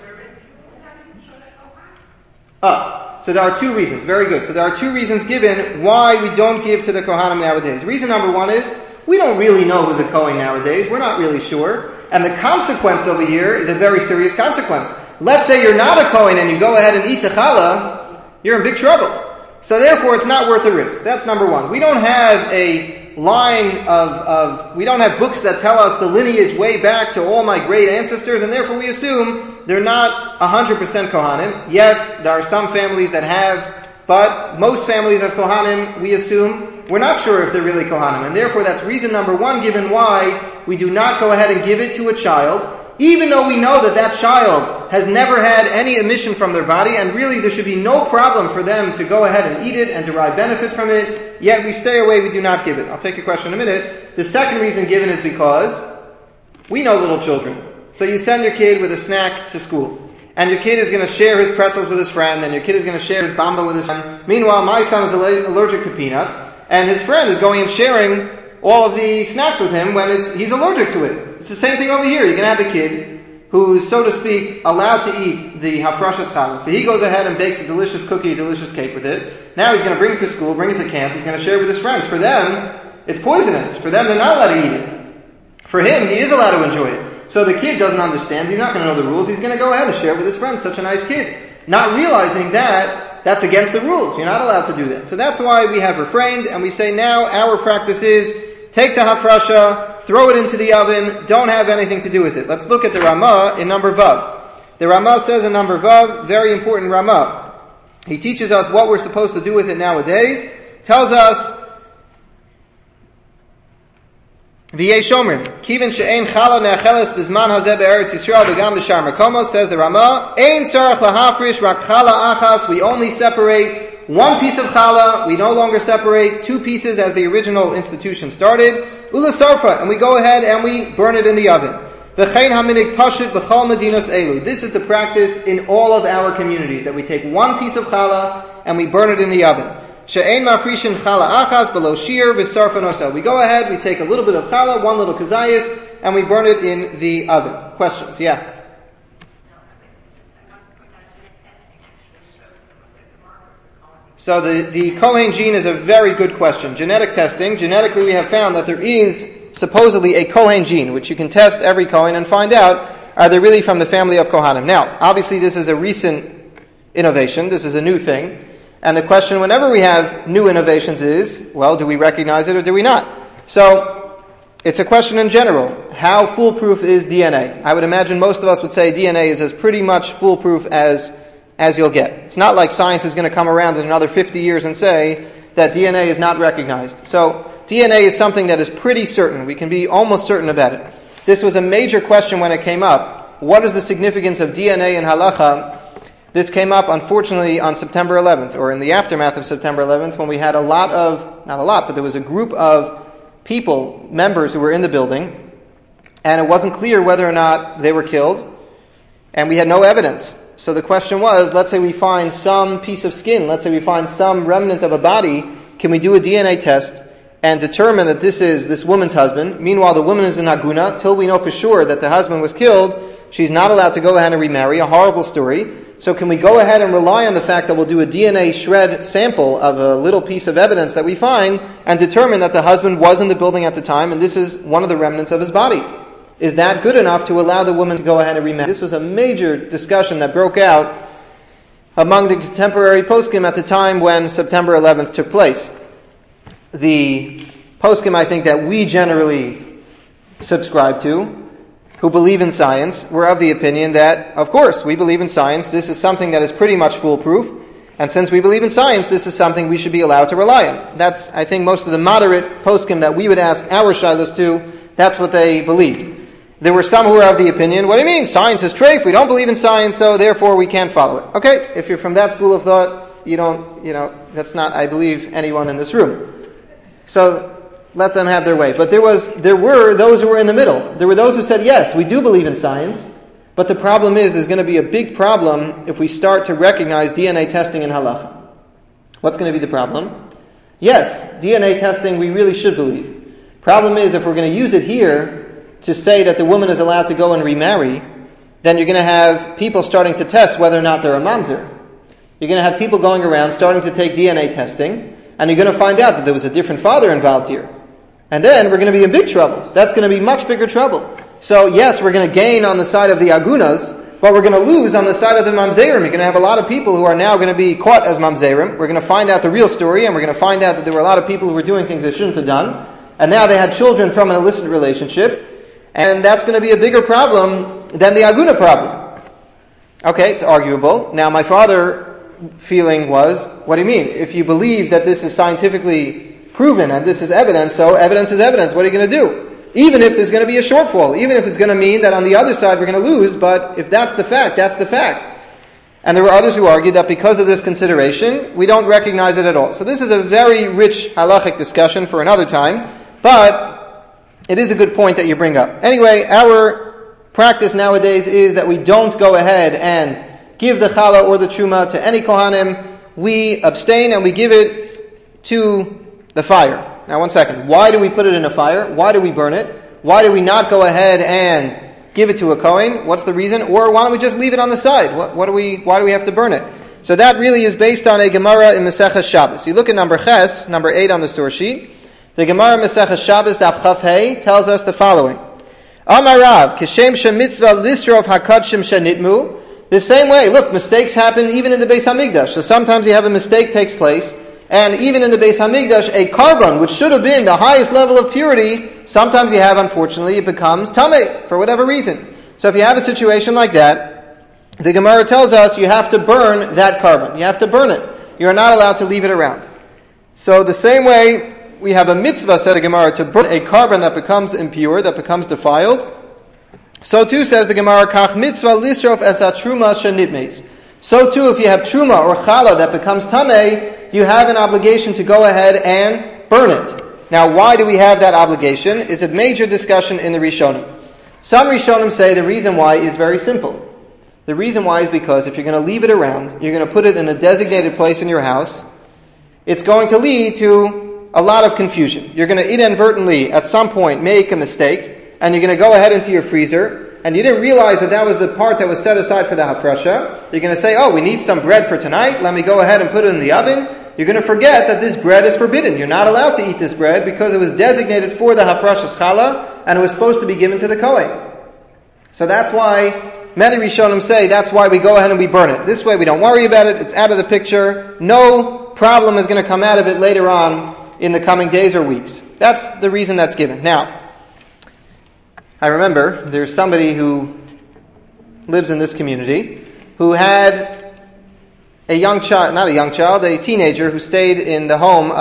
So there are 2 reasons. Very good. So there are 2 reasons given why we don't give to the Kohanim nowadays. Reason number 1 is we don't really know who's a Kohen nowadays. We're not really sure. And the consequence over here is a very serious consequence. Let's say you're not a Kohen and you go ahead and eat the challah, you're in big trouble. So therefore it's not worth the risk. That's number 1. We don't have a line we don't have books that tell us the lineage way back to all my great ancestors, and therefore we assume they're not 100% Kohanim. Yes, there are some families that have, but most families of Kohanim, we assume, we're not sure if they're really Kohanim, and therefore that's reason number 1 given why we do not go ahead and give it to a child, even though we know that that child has never had any emission from their body, and really there should be no problem for them to go ahead and eat it and derive benefit from it, yet we stay away, we do not give it. I'll take your question in a minute. The second reason given is because we know little children. So you send your kid with a snack to school, and your kid is going to share his pretzels with his friend, and your kid is going to share his bamba with his friend. Meanwhile, my son is allergic to peanuts, and his friend is going and sharing all of the snacks with him when he's allergic to it. It's the same thing over here. You're going to have a kid who's, so to speak, allowed to eat the hafrashas challah. So he goes ahead and bakes a delicious cookie, a delicious cake with it. Now he's going to bring it to school, bring it to camp. He's going to share it with his friends. For them, it's poisonous. For them, they're not allowed to eat it. For him, he is allowed to enjoy it. So the kid doesn't understand. He's not going to know the rules. He's going to go ahead and share it with his friends. Such a nice kid. Not realizing that that's against the rules. You're not allowed to do that. So that's why we have refrained, and we say now our practice is take the hafrasha, throw it into the oven, don't have anything to do with it. Let's look at the Ramah in number Vav. The Ramah says in number Vav, very important Ramah. He teaches us what we're supposed to do with it nowadays. Tells us, V'yei shomrim, kivin she'ein chala ne'acheles b'zman hazeh be'eretz Yisrael v'gam b'shar makomos, says the Ramah, ein tzarech lahafrish rak chala achas, we only separate 1 piece of challah, we no longer separate 2 pieces as the original institution started. Ula sarfa, and we go ahead and we burn it in the oven. V'chein haminig pashut b'chol medinos elu. This is the practice in all of our communities, that we take 1 piece of challah and we burn it in the oven. She'ein mafrishin challah achas below shir v'sarfa nosa. We go ahead, we take a little bit of challah, 1 little kazayas, and we burn it in the oven. Questions? Yeah? So the Kohen gene is a very good question. Genetic testing. Genetically we have found that there is supposedly a Kohen gene, which you can test every Kohen and find out, are they really from the family of Kohanim? Now, obviously this is a recent innovation. This is a new thing. And the question whenever we have new innovations is, well, do we recognize it or do we not? So, It's a question in general. How foolproof is DNA? I would imagine most of us would say DNA is as pretty much foolproof as you'll get. It's not like science is going to come around in another 50 years and say that DNA is not recognized. So DNA is something that is pretty certain. We can be almost certain about it. This was a major question when it came up. What is the significance of DNA in halacha? This came up, unfortunately, on September 11th, or in the aftermath of September 11th, when we had but there was a group of people, members who were in the building, and it wasn't clear whether or not they were killed, and we had no evidence. So the question was, let's say we find some piece of skin, let's say we find some remnant of a body, can we do a DNA test and determine that this is this woman's husband? Meanwhile, the woman is in Aguna. Till we know for sure that the husband was killed, she's not allowed to go ahead and remarry, a horrible story. So can we go ahead and rely on the fact that we'll do a DNA shred sample of a little piece of evidence that we find and determine that the husband was in the building at the time and this is one of the remnants of his body? Is that good enough to allow the woman to go ahead and remarry? This was a major discussion that broke out among the contemporary poskim at the time when September 11th took place. The poskim, I think, that we generally subscribe to, who believe in science, were of the opinion that, of course, we believe in science, this is something that is pretty much foolproof, and since we believe in science, this is something we should be allowed to rely on. That's, I think, most of the moderate poskim that we would ask our shilas to, that's what they believed. There were some who were of the opinion, what do you mean? Science is treif, we don't believe in science, so therefore we can't follow it. Okay, if you're from that school of thought, that's not, I believe, anyone in this room. So, let them have their way. But there were those who were in the middle. There were those who said, yes, we do believe in science, but the problem is there's going to be a big problem if we start to recognize DNA testing in halacha. What's going to be the problem? Yes, DNA testing we really should believe. Problem is if we're going to use it here to say that the woman is allowed to go and remarry, then you're going to have people starting to test whether or not they're a mamzer. You're going to have people going around starting to take DNA testing, and you're going to find out that there was a different father involved here. And then we're going to be in big trouble. That's going to be much bigger trouble. So yes, we're going to gain on the side of the agunas, but we're going to lose on the side of the mamzerim. You're going to have a lot of people who are now going to be caught as mamzerim. We're going to find out the real story, and we're going to find out that there were a lot of people who were doing things they shouldn't have done, and now they had children from an illicit relationship, and that's going to be a bigger problem than the aguna problem. Okay, it's arguable. Now my father feeling was, what do you mean? If you believe that this is scientifically proven and this is evidence, so evidence is evidence, what are you going to do? Even if there's going to be a shortfall, even if it's going to mean that on the other side we're going to lose, but if that's the fact, that's the fact. And there were others who argued that because of this consideration, we don't recognize it at all. So this is a very rich halachic discussion for another time, but it is a good point that you bring up. Anyway, our practice nowadays is that we don't go ahead and give the challah or the truma to any kohanim. We abstain and we give it to the fire. Now, one second. Why do we put it in a fire? Why do we burn it? Why do we not go ahead and give it to a kohen? What's the reason? Or why don't we just leave it on the side? Why do we have to burn it? So that really is based on a Gemara in Maseches Shabbos. You look at number 8 on the source sheet. The Gemara in Maseches Shabbos, Daf Chaf Hey, tells us the following. Amar Rav, Kishem shemitzvah lisrov hakadshim shenitmu. The same way, look, mistakes happen even in the Beis Hamikdash. So sometimes you have a mistake takes place, and even in the Beis Hamikdash, a carbon, which should have been the highest level of purity, sometimes you have, unfortunately, it becomes tameh, for whatever reason. So if you have a situation like that, the Gemara tells us you have to burn that carbon. You have to burn it. You are not allowed to leave it around. So the same way, we have a mitzvah, said the Gemara, to burn a carbon that becomes impure, that becomes defiled. So too, says the Gemara, kach mitzvah lisrof es truma shenitmes. So too, if you have truma or challah that becomes tameh, you have an obligation to go ahead and burn it. Now, why do we have that obligation? Is a major discussion in the Rishonim. Some Rishonim say the reason why is very simple. The reason why is because if you're going to leave it around, you're going to put it in a designated place in your house, it's going to lead to a lot of confusion. You're going to inadvertently, at some point, make a mistake, and you're going to go ahead into your freezer, and you didn't realize that was the part that was set aside for the hafrasha. You're going to say, oh, we need some bread for tonight, let me go ahead and put it in the oven. You're going to forget that this bread is forbidden. You're not allowed to eat this bread because it was designated for the hafrashas challah and it was supposed to be given to the kohen. So that's why many Rishonim say that's why we go ahead and we burn it. This way we don't worry about it. It's out of the picture. No problem is going to come out of it later on in the coming days or weeks. That's the reason that's given. Now, I remember there's somebody who lives in this community who had a teenager who stayed in the home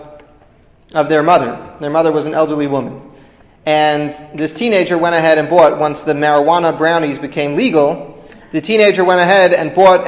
of their mother. Their mother was an elderly woman. And this teenager went ahead and bought, once the marijuana brownies became legal, the teenager went ahead and bought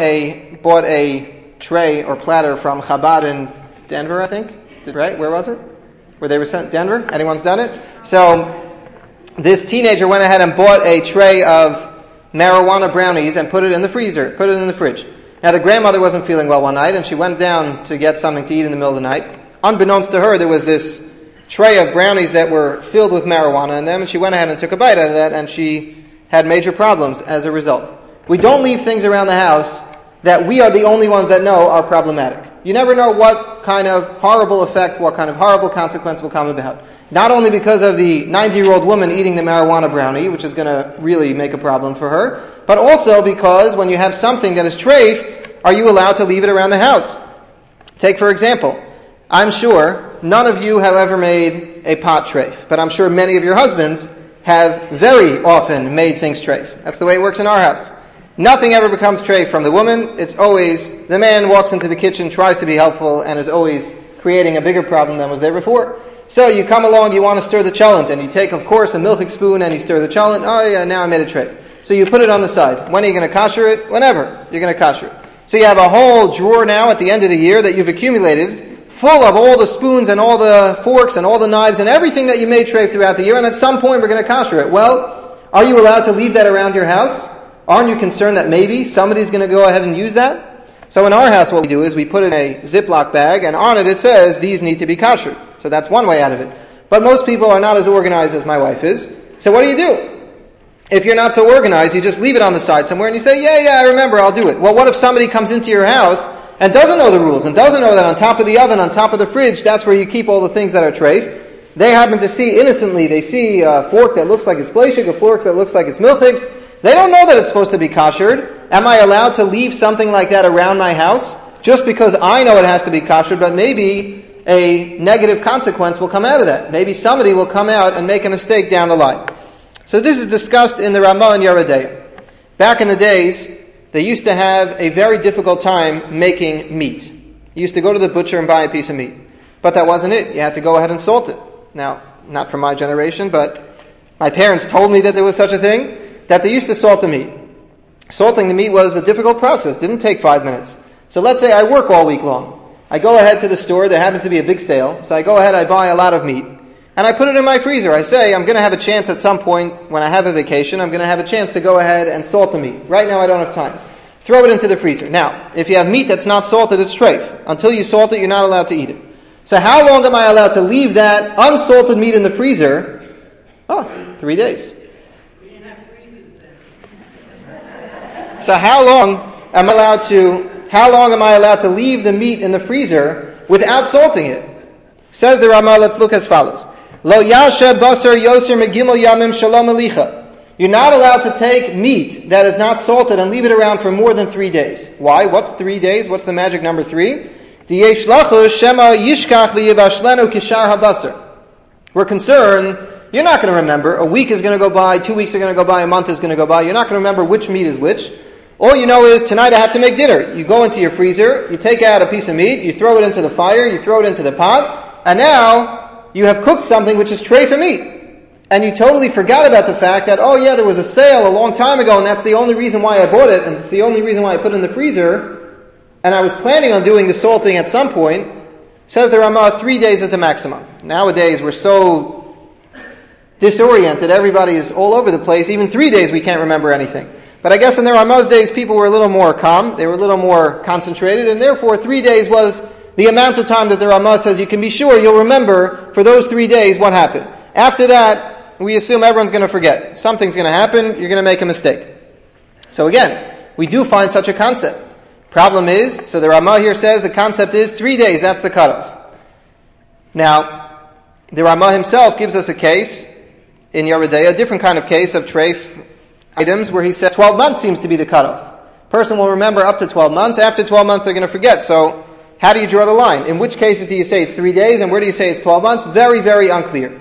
a tray or platter from Chabad in Denver, I think. Right? Where was it? Where they were sent? Denver? Anyone's done it? So this teenager went ahead and bought a tray of marijuana brownies and put it in the fridge. Now the grandmother wasn't feeling well one night and she went down to get something to eat in the middle of the night. Unbeknownst to her, there was this tray of brownies that were filled with marijuana in them, and she went ahead and took a bite out of that, and she had major problems as a result. We don't leave things around the house that we are the only ones that know are problematic. You never know what kind of horrible effect, what kind of horrible consequence will come about. Not only because of the 90-year-old woman eating the marijuana brownie, which is going to really make a problem for her, but also because when you have something that is treif, are you allowed to leave it around the house? Take, for example, I'm sure none of you have ever made a pot treif, but I'm sure many of your husbands have very often made things treif. That's the way it works in our house. Nothing ever becomes treif from the woman. It's always the man walks into the kitchen, tries to be helpful, and is always creating a bigger problem than was there before. So you come along, you want to stir the cholent, and you take, of course, a milchik spoon and you stir the cholent. Oh yeah, now I made a treif. So you put it on the side. When are you going to kosher it? Whenever you're going to kosher it. So you have a whole drawer now at the end of the year that you've accumulated full of all the spoons and all the forks and all the knives and everything that you made treif throughout the year, and at some point we're going to kosher it. Well, are you allowed to leave that around your house? Aren't you concerned that maybe somebody's going to go ahead and use that? So in our house what we do is we put it in a Ziploc bag, and on it says, these need to be kosher. So that's one way out of it. But most people are not as organized as my wife is. So what do? If you're not so organized, you just leave it on the side somewhere and you say, yeah, I remember, I'll do it. Well, what if somebody comes into your house and doesn't know the rules, and doesn't know that on top of the oven, on top of the fridge, that's where you keep all the things that are treif? They happen to see innocently, they see a fork that looks like it's fleshig, a fork that looks like it's milchiks. They don't know that it's supposed to be koshered. Am I allowed to leave something like that around my house just because I know it has to be koshered, but maybe a negative consequence will come out of that? Maybe somebody will come out and make a mistake down the line. So this is discussed in the Ramah and Yoreh De'ah. Back in the days, they used to have a very difficult time making meat. You used to go to the butcher and buy a piece of meat. But that wasn't it. You had to go ahead and salt it. Now, not from my generation, but my parents told me that there was such a thing, that they used to salt the meat. Salting the meat was a difficult process. It didn't take 5 minutes. So let's say I work all week long. I go ahead to the store. There happens to be a big sale. So I go ahead, I buy a lot of meat. And I put it in my freezer. I say, I'm going to have a chance at some point when I have a vacation, I'm going to have a chance to go ahead and salt the meat. Right now I don't have time. Throw it into the freezer. Now, if you have meat that's not salted, it's treif. Until you salt it, you're not allowed to eat it. So how long am I allowed to leave that unsalted meat in the freezer? 3 days. So how long am I allowed to leave the meat in the freezer without salting it? Says the Ramah, let's look as follows. Lo yashe basar yoser megimel yamim shalom alicha. You're not allowed to take meat that is not salted and leave it around for more than 3 days. Why? What's 3 days? What's the magic number 3? We're concerned, you're not going to remember. A week is going to go by, 2 weeks are going to go by, a month is going to go by. You're not going to remember which meat is which. All you know is, tonight I have to make dinner. You go into your freezer, you take out a piece of meat, you throw it into the fire, you throw it into the pot, and now you have cooked something which is treif for meat. And you totally forgot about the fact that, there was a sale a long time ago, and that's the only reason why I bought it, and it's the only reason why I put it in the freezer, and I was planning on doing the salting at some point. Says the Ramah, 3 days is the maximum. Nowadays we're so disoriented, everybody is all over the place. Even 3 days we can't remember anything. But I guess in the Ramah's days people were a little more calm, they were a little more concentrated, and therefore 3 days was the amount of time that the Ramah says you can be sure you'll remember for those 3 days what happened. After that, we assume everyone's going to forget. Something's going to happen, you're going to make a mistake. So again, we do find such a concept. Problem is, so the Ramah here says the concept is 3 days, that's the cutoff. Now, the Ramah himself gives us a case in Yoreh De'ah, a different kind of case of treif items where he said 12 months seems to be the cutoff. Person will remember up to 12 months. After 12 months, they're going to forget. So, how do you draw the line? In which cases do you say it's 3 days, and where do you say it's 12 months? Very, very unclear.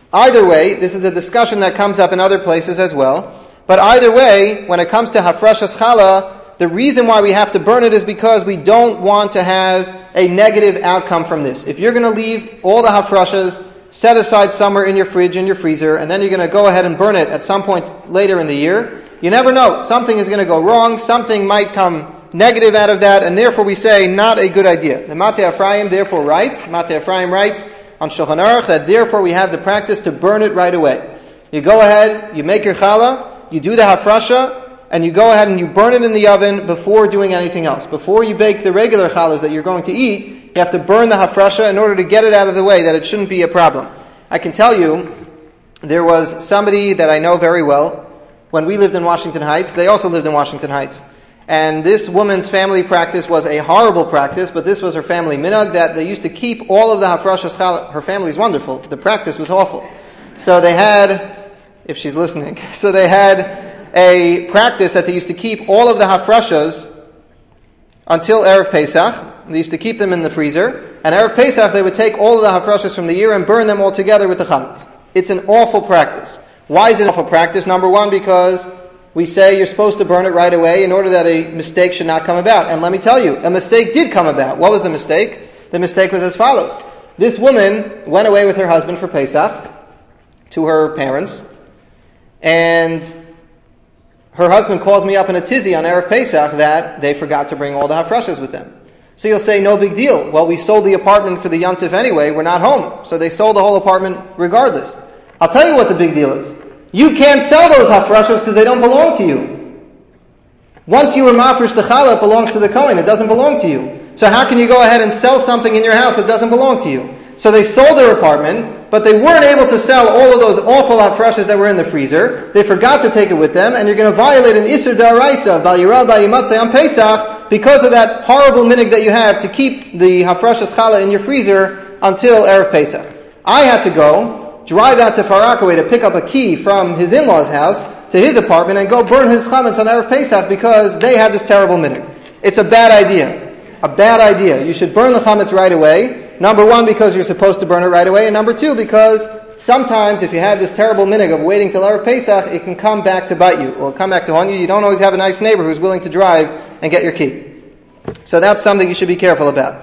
Either way, this is a discussion that comes up in other places as well, but either way, when it comes to hafrashas challah, the reason why we have to burn it is because we don't want to have a negative outcome from this. If you're going to leave all the hafrashas set aside somewhere in your fridge, in your freezer, and then you're going to go ahead and burn it at some point later in the year, you never know. Something is going to go wrong, something might come negative out of that, and therefore we say, not a good idea. The Matei Ephraim therefore writes, Matei Ephraim writes on Shulchan Aruch, that therefore we have the practice to burn it right away. You go ahead, you make your challah, you do the hafrasha, and you go ahead and you burn it in the oven before doing anything else. Before you bake the regular challahs that you're going to eat, you have to burn the hafrasha in order to get it out of the way, that it shouldn't be a problem. I can tell you, there was somebody that I know very well. When we lived in Washington Heights, they also lived in Washington Heights. And this woman's family practice was a horrible practice, but this was her family minhag, that they used to keep all of the hafrashas challah. Her family's wonderful. The practice was awful. So they had, if she's listening, so they had a practice that they used to keep all of the hafrashas until Erev Pesach. They used to keep them in the freezer. And Erev Pesach, they would take all of the hafrashas from the year and burn them all together with the chametz. It's an awful practice. Why is it an awful practice? Number one, because we say you're supposed to burn it right away in order that a mistake should not come about. And let me tell you, a mistake did come about. What was the mistake? The mistake was as follows. This woman went away with her husband for Pesach to her parents, and her husband calls me up in a tizzy on Erev Pesach that they forgot to bring all the hafrashas with them. So you'll say, no big deal. Well, we sold the apartment for the yontif anyway. We're not home. So they sold the whole apartment regardless. I'll tell you what the big deal is. You can't sell those hafrashos because they don't belong to you. Once you were mafresh the challah, it belongs to the Kohen. It doesn't belong to you. So how can you go ahead and sell something in your house that doesn't belong to you? So they sold their apartment, but they weren't able to sell all of those awful hafrashos that were in the freezer. They forgot to take it with them, and you're going to violate an Isur D'Oraisa, Bal Yirah Bal Yimatzeh on Pesach, because of that horrible minhag that you have to keep the hafrashas challah in your freezer until Erev Pesach. I had to go, drive out to Far Rockaway to pick up a key from his in-law's house to his apartment and go burn his chametz on Erev Pesach because they had this terrible minhag. It's a bad idea. A bad idea. You should burn the chametz right away. Number one, because you're supposed to burn it right away. And number two, because sometimes if you have this terrible minhag of waiting till Erev Pesach, it can come back to bite you. Or come back to haunt you. You don't always have a nice neighbor who's willing to drive and get your key. So that's something you should be careful about.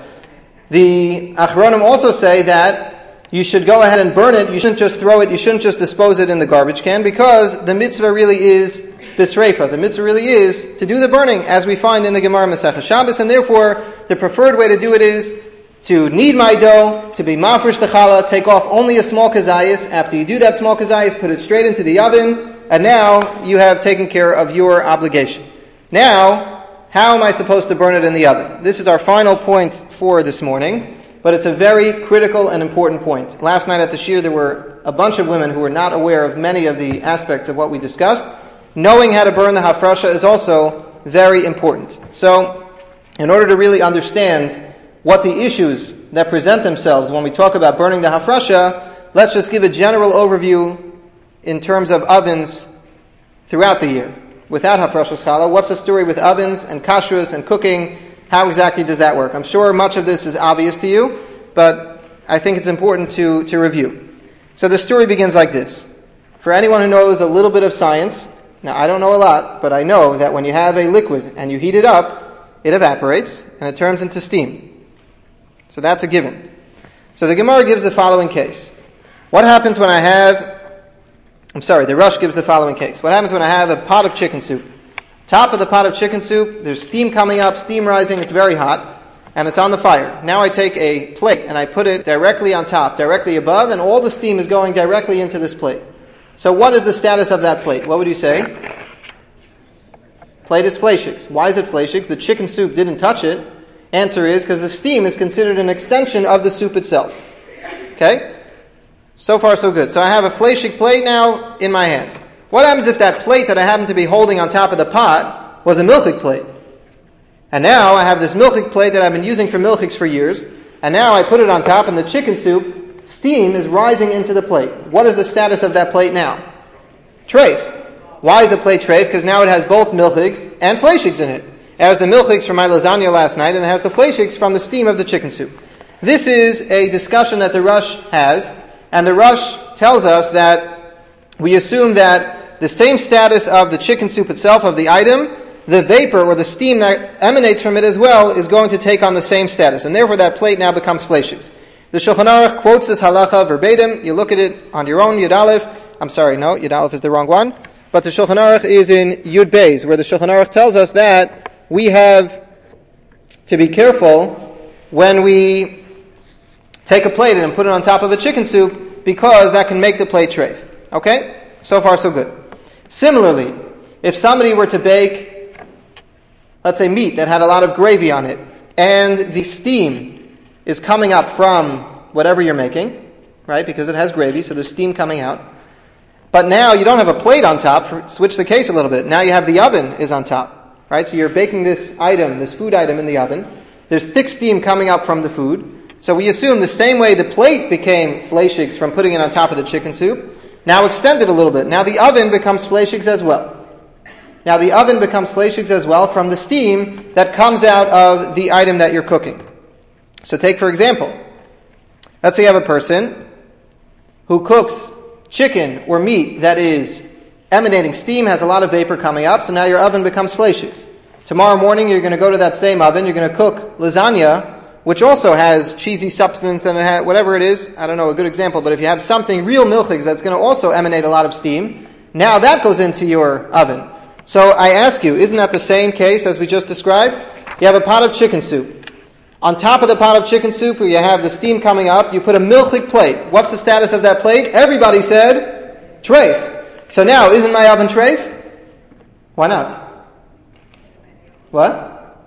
The Achronim also say that you should go ahead and burn it. You shouldn't just throw it. You shouldn't just dispose it in the garbage can, because the mitzvah really is bisreifa. The mitzvah really is to do the burning, as we find in the Gemara Masechah Shabbos, and therefore the preferred way to do it is to knead my dough, to be mafresh the challah, take off only a small kazayas. After you do that small kazayas, put it straight into the oven, and now you have taken care of your obligation. Now, how am I supposed to burn it in the oven? This is our final point for this morning. But it's a very critical and important point. Last night at the shir, there were a bunch of women who were not aware of many of the aspects of what we discussed. Knowing how to burn the hafrasha is also very important. So, in order to really understand what the issues that present themselves when we talk about burning the hafrasha, let's just give a general overview in terms of ovens throughout the year. Without hafrashas challah, what's the story with ovens and kashrus and cooking? How exactly does that work? I'm sure much of this is obvious to you, but I think it's important to review. So the story begins like this. For anyone who knows a little bit of science, now I don't know a lot, but I know that when you have a liquid and you heat it up, it evaporates and it turns into steam. So that's a given. So the Gemara gives the following case. What happens when the Rush gives the following case. What happens when I have a pot of chicken soup? Top of the pot of chicken soup, there's steam coming up, steam rising, it's very hot, and it's on the fire. Now I take a plate and I put it directly on top, directly above, and all the steam is going directly into this plate. So what is the status of that plate? What would you say? Plate is fleishiks. Why is it fleishiks? The chicken soup didn't touch it. Answer is because the steam is considered an extension of the soup itself. Okay? So far so good. So I have a fleishik plate now in my hands. What happens if that plate that I happen to be holding on top of the pot was a milchik plate? And now I have this milchik plate that I've been using for milchiks for years, and now I put it on top and the chicken soup, steam is rising into the plate. What is the status of that plate now? Treif. Why is the plate treif? Because now it has both milchiks and fleishiks in it. It has the milchiks from my lasagna last night, and it has the fleishiks from the steam of the chicken soup. This is a discussion that the Rush has, and the Rush tells us that we assume that the same status of the chicken soup itself, of the item, the vapor or the steam that emanates from it as well is going to take on the same status, and therefore that plate now becomes fleishiks. The Shulchan Aruch quotes this halacha verbatim. You look at it on your own, Yud Aleph. I'm sorry, no, Yud Aleph is the wrong one. But the Shulchan Aruch is in Yud Beis, where the Shulchan Aruch tells us that we have to be careful when we take a plate and put it on top of a chicken soup, because that can make the plate treif. Okay? So far, so good. Similarly, if somebody were to bake, let's say, meat that had a lot of gravy on it, and the steam is coming up from whatever you're making, right? Because it has gravy, so there's steam coming out. But now you don't have a plate on top. Switch the case a little bit. Now you have the oven is on top, right? So you're baking this item, this food item in the oven. There's thick steam coming up from the food. So we assume the same way the plate became fleishiks from putting it on top of the chicken soup, now extended a little bit. Now the oven becomes fleishiks as well. Now the oven becomes fleishiks as well from the steam that comes out of the item that you're cooking. So take, for example, let's say you have a person who cooks chicken or meat that is emanating steam, has a lot of vapor coming up, so now your oven becomes fleishiks. Tomorrow morning you're going to go to that same oven, you're going to cook lasagna, which also has cheesy substance and it has, whatever it is, I don't know a good example, but if you have something real milchiks that's going to also emanate a lot of steam, now that goes into your oven. So I ask you, isn't that the same case as we just described? You have a pot of chicken soup. On top of the pot of chicken soup, where you have the steam coming up, you put a milchik plate. What's the status of that plate? Everybody said, treif. So now, isn't my oven treif? Why not? What?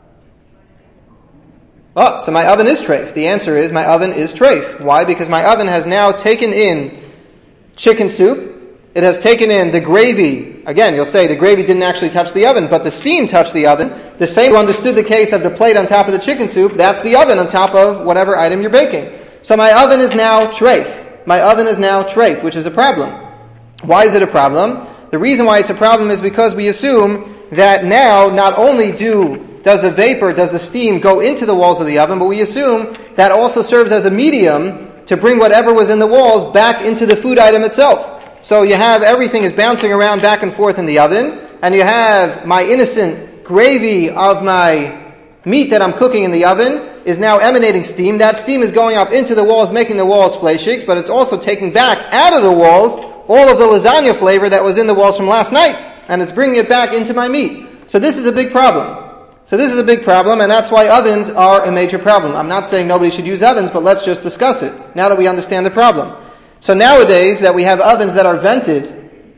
Oh, so my oven is treif. The answer is my oven is treif. Why? Because my oven has now taken in chicken soup. It has taken in the gravy. Again, you'll say the gravy didn't actually touch the oven, but the steam touched the oven. The same who understood the case of the plate on top of the chicken soup, that's the oven on top of whatever item you're baking. So my oven is now treif. My oven is now treif, which is a problem. Why is it a problem? The reason why it's a problem is because we assume that now not only does the steam go into the walls of the oven, but we assume that also serves as a medium to bring whatever was in the walls back into the food item itself. So you have everything is bouncing around back and forth in the oven, and you have my innocent gravy of my meat that I'm cooking in the oven is now emanating steam. That steam is going up into the walls, making the walls fleishiks, but it's also taking back out of the walls all of the lasagna flavor that was in the walls from last night, and it's bringing it back into my meat. So this is a big problem. And that's why ovens are a major problem. I'm not saying nobody should use ovens, but let's just discuss it, now that we understand the problem. So nowadays that we have ovens that are vented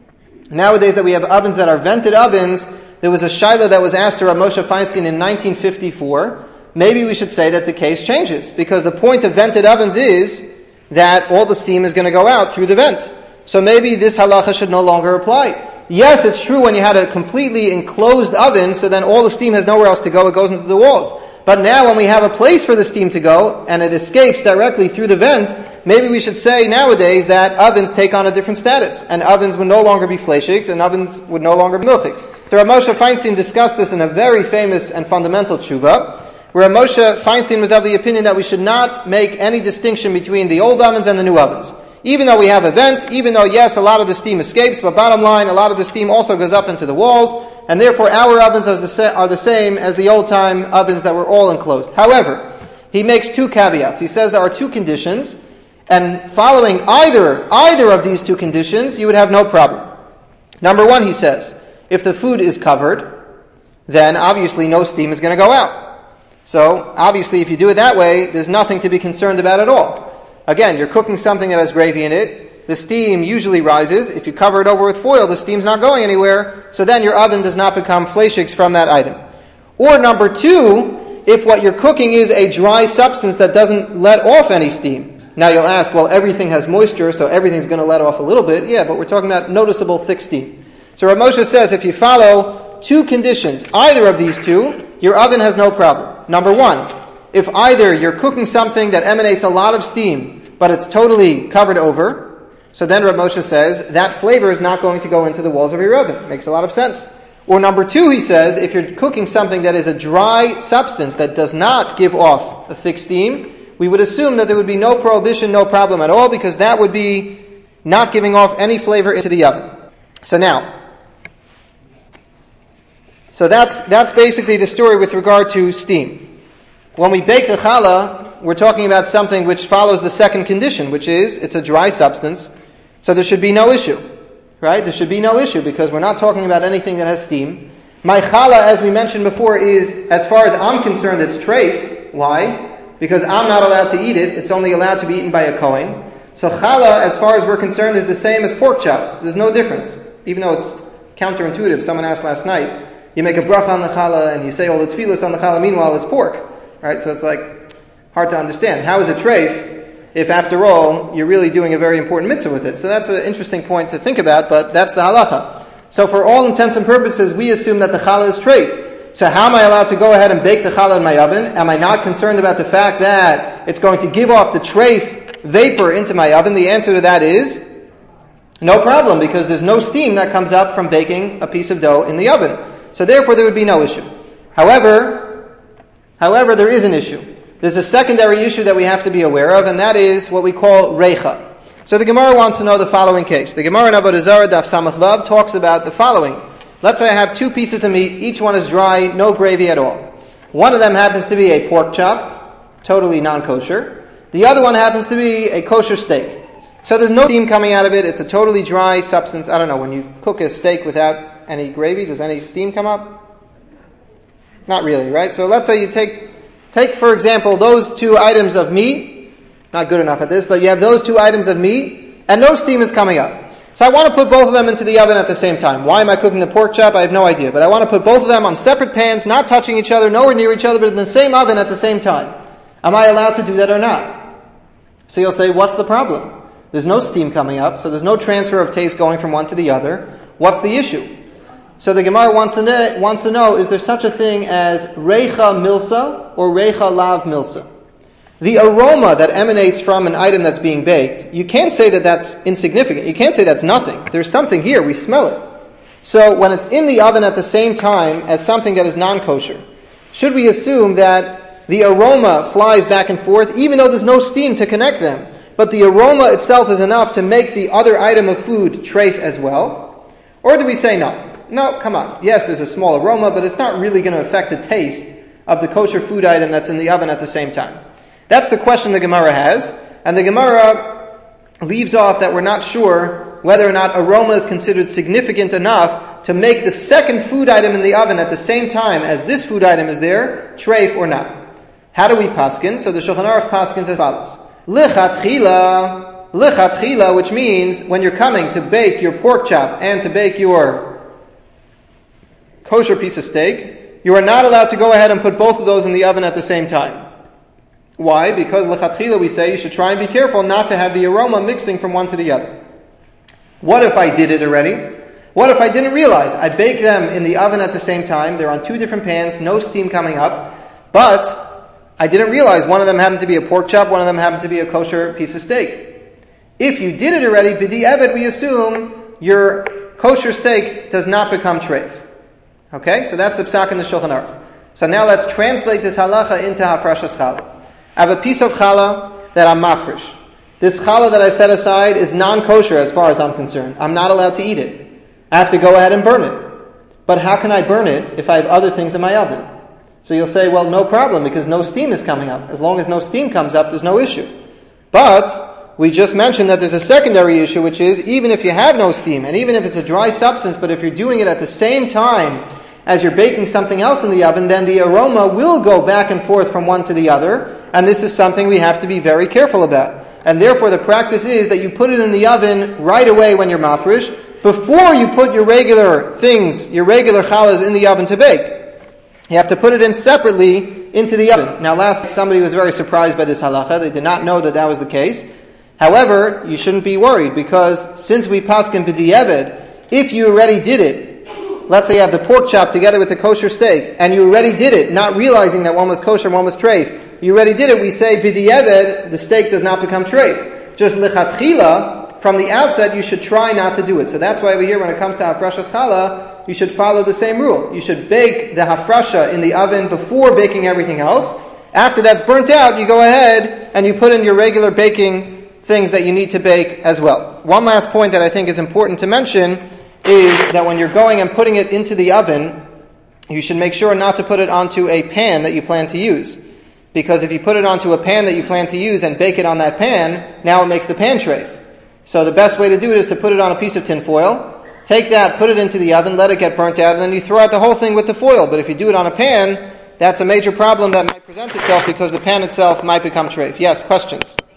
ovens, there was a shaila that was asked to Rav Moshe Feinstein in 1954. Maybe we should say that the case changes, because the point of vented ovens is that all the steam is going to go out through the vent. So maybe this halacha should no longer apply. Yes, it's true when you had a completely enclosed oven, so then all the steam has nowhere else to go, it goes into the walls. But now when we have a place for the steam to go, and it escapes directly through the vent, maybe we should say nowadays that ovens take on a different status, and ovens would no longer be fleishiks, and ovens would no longer be milchiks. So Rav Moshe Feinstein discussed this in a very famous and fundamental tshuva, where Rav Moshe Feinstein was of the opinion that we should not make any distinction between the old ovens and the new ovens. Even though we have a vent, even though, yes, a lot of the steam escapes, but bottom line, a lot of the steam also goes up into the walls, and therefore our ovens are the same as the old-time ovens that were all enclosed. However, he makes two caveats. He says there are two conditions, and following either of these two conditions, you would have no problem. Number one, he says, if the food is covered, then obviously no steam is going to go out. So, obviously, if you do it that way, there's nothing to be concerned about at all. Again, you're cooking something that has gravy in it. The steam usually rises. If you cover it over with foil, the steam's not going anywhere. So then your oven does not become fleishiks from that item. Or number two, if what you're cooking is a dry substance that doesn't let off any steam. Now you'll ask, well, everything has moisture, so everything's going to let off a little bit. Yeah, but we're talking about noticeable thick steam. So Rav Moshe says if you follow two conditions, either of these two, your oven has no problem. Number one, if either you're cooking something that emanates a lot of steam, but it's totally covered over, so then Rav Moshe says that flavor is not going to go into the walls of your oven. Makes a lot of sense. Or number two, he says, if you're cooking something that is a dry substance that does not give off a thick steam, we would assume that there would be no prohibition, no problem at all, because that would be not giving off any flavor into the oven. So that's basically the story with regard to steam. When we bake the challah, we're talking about something which follows the second condition, which is it's a dry substance, so there should be no issue, right? There should be no issue because we're not talking about anything that has steam. My challah, as we mentioned before, is, as far as I'm concerned, it's treif. Why? Because I'm not allowed to eat it. It's only allowed to be eaten by a kohen. So challah, as far as we're concerned, is the same as pork chops. There's no difference. Even though it's counterintuitive. Someone asked last night, you make a bracha on the challah and you say all the tefillas on the challah, meanwhile it's pork. Right? So it's like hard to understand. How is it treif if, after all, you're really doing a very important mitzvah with it? So that's an interesting point to think about, but that's the halacha. So for all intents and purposes, we assume that the challah is treif. So how am I allowed to go ahead and bake the challah in my oven? Am I not concerned about the fact that it's going to give off the treif vapor into my oven? The answer to that is no problem, because there's no steam that comes up from baking a piece of dough in the oven. So therefore there would be no issue. However, there is an issue. There's a secondary issue that we have to be aware of, and that is what we call reicha. So the Gemara wants to know the following case. The Gemara in Avodah Zarah Daf Samach Vav talks about the following. Let's say I have two pieces of meat, each one is dry, no gravy at all. One of them happens to be a pork chop, totally non-kosher. The other one happens to be a kosher steak. So there's no steam coming out of it, it's a totally dry substance. I don't know, when you cook a steak without any gravy, does any steam come up? Not really, right? So let's say you take for example, those two items of meat, not good enough at this, but you have those two items of meat, and no steam is coming up. So I want to put both of them into the oven at the same time. Why am I cooking the pork chop? I have no idea. But I want to put both of them on separate pans, not touching each other, nowhere near each other, but in the same oven at the same time. Am I allowed to do that or not? So you'll say, what's the problem? There's no steam coming up, so there's no transfer of taste going from one to the other. What's the issue? So the Gemara wants to know, is there such a thing as reicha milsa or reicha lav milsa? The aroma that emanates from an item that's being baked, you can't say that that's insignificant. You can't say that's nothing. There's something here. We smell it. So when it's in the oven at the same time as something that is non-kosher, should we assume that the aroma flies back and forth even though there's no steam to connect them, but the aroma itself is enough to make the other item of food treif as well? Or do we say no? No, come on. Yes, there's a small aroma, but it's not really going to affect the taste of the kosher food item that's in the oven at the same time. That's the question the Gemara has, and the Gemara leaves off that we're not sure whether or not aroma is considered significant enough to make the second food item in the oven at the same time as this food item is there, treif or not. How do we paskin? So the Shulchan Aruch paskins as follows. Lichatchila, which means when you're coming to bake your pork chop and to bake your kosher piece of steak, you are not allowed to go ahead and put both of those in the oven at the same time. Why? Because lechatchila we say you should try and be careful not to have the aroma mixing from one to the other. What if I did it already? What if I didn't realize? I baked them in the oven at the same time. They're on two different pans, no steam coming up. But I didn't realize one of them happened to be a pork chop, one of them happened to be a kosher piece of steak. If you did it already, b'di evet, we assume your kosher steak does not become treif. Okay? So that's the psak in the Shulchan Aruch. So now let's translate this halacha into hafrashas challah. I have a piece of challah that I'm mafresh. This challah that I set aside is non-kosher as far as I'm concerned. I'm not allowed to eat it. I have to go ahead and burn it. But how can I burn it if I have other things in my oven? So you'll say, well, no problem, because no steam is coming up. As long as no steam comes up, there's no issue. But we just mentioned that there's a secondary issue, which is even if you have no steam, and even if it's a dry substance, but if you're doing it at the same time as you're baking something else in the oven, then the aroma will go back and forth from one to the other, and this is something we have to be very careful about. And therefore the practice is that you put it in the oven right away when you're mafresh, before you put your regular things, your regular challahs in the oven to bake. You have to put it in separately into the oven. Now last week somebody was very surprised by this halacha. They did not know that was the case. However, you shouldn't be worried, because since we paskin b'di evet, if you already did it, let's say you have the pork chop together with the kosher steak, and you already did it, not realizing that one was kosher and one was treif. You already did it, we say, b'di evet, the steak does not become treif. Just lichatchila, from the outset, you should try not to do it. So that's why over here, when it comes to hafrashas challah, you should follow the same rule. You should bake the hafrasha in the oven before baking everything else. After that's burnt out, you go ahead and you put in your regular baking things that you need to bake as well. one last point that I think is important to mention is that when you're going and putting it into the oven, you should make sure not to put it onto a pan that you plan to use. Because if you put it onto a pan that you plan to use and bake it on that pan, now it makes the pan treif. So the best way to do it is to put it on a piece of tin foil, take that, put it into the oven, let it get burnt out, and then you throw out the whole thing with the foil. But if you do it on a pan, that's a major problem that might present itself because the pan itself might become treif. Yes, questions?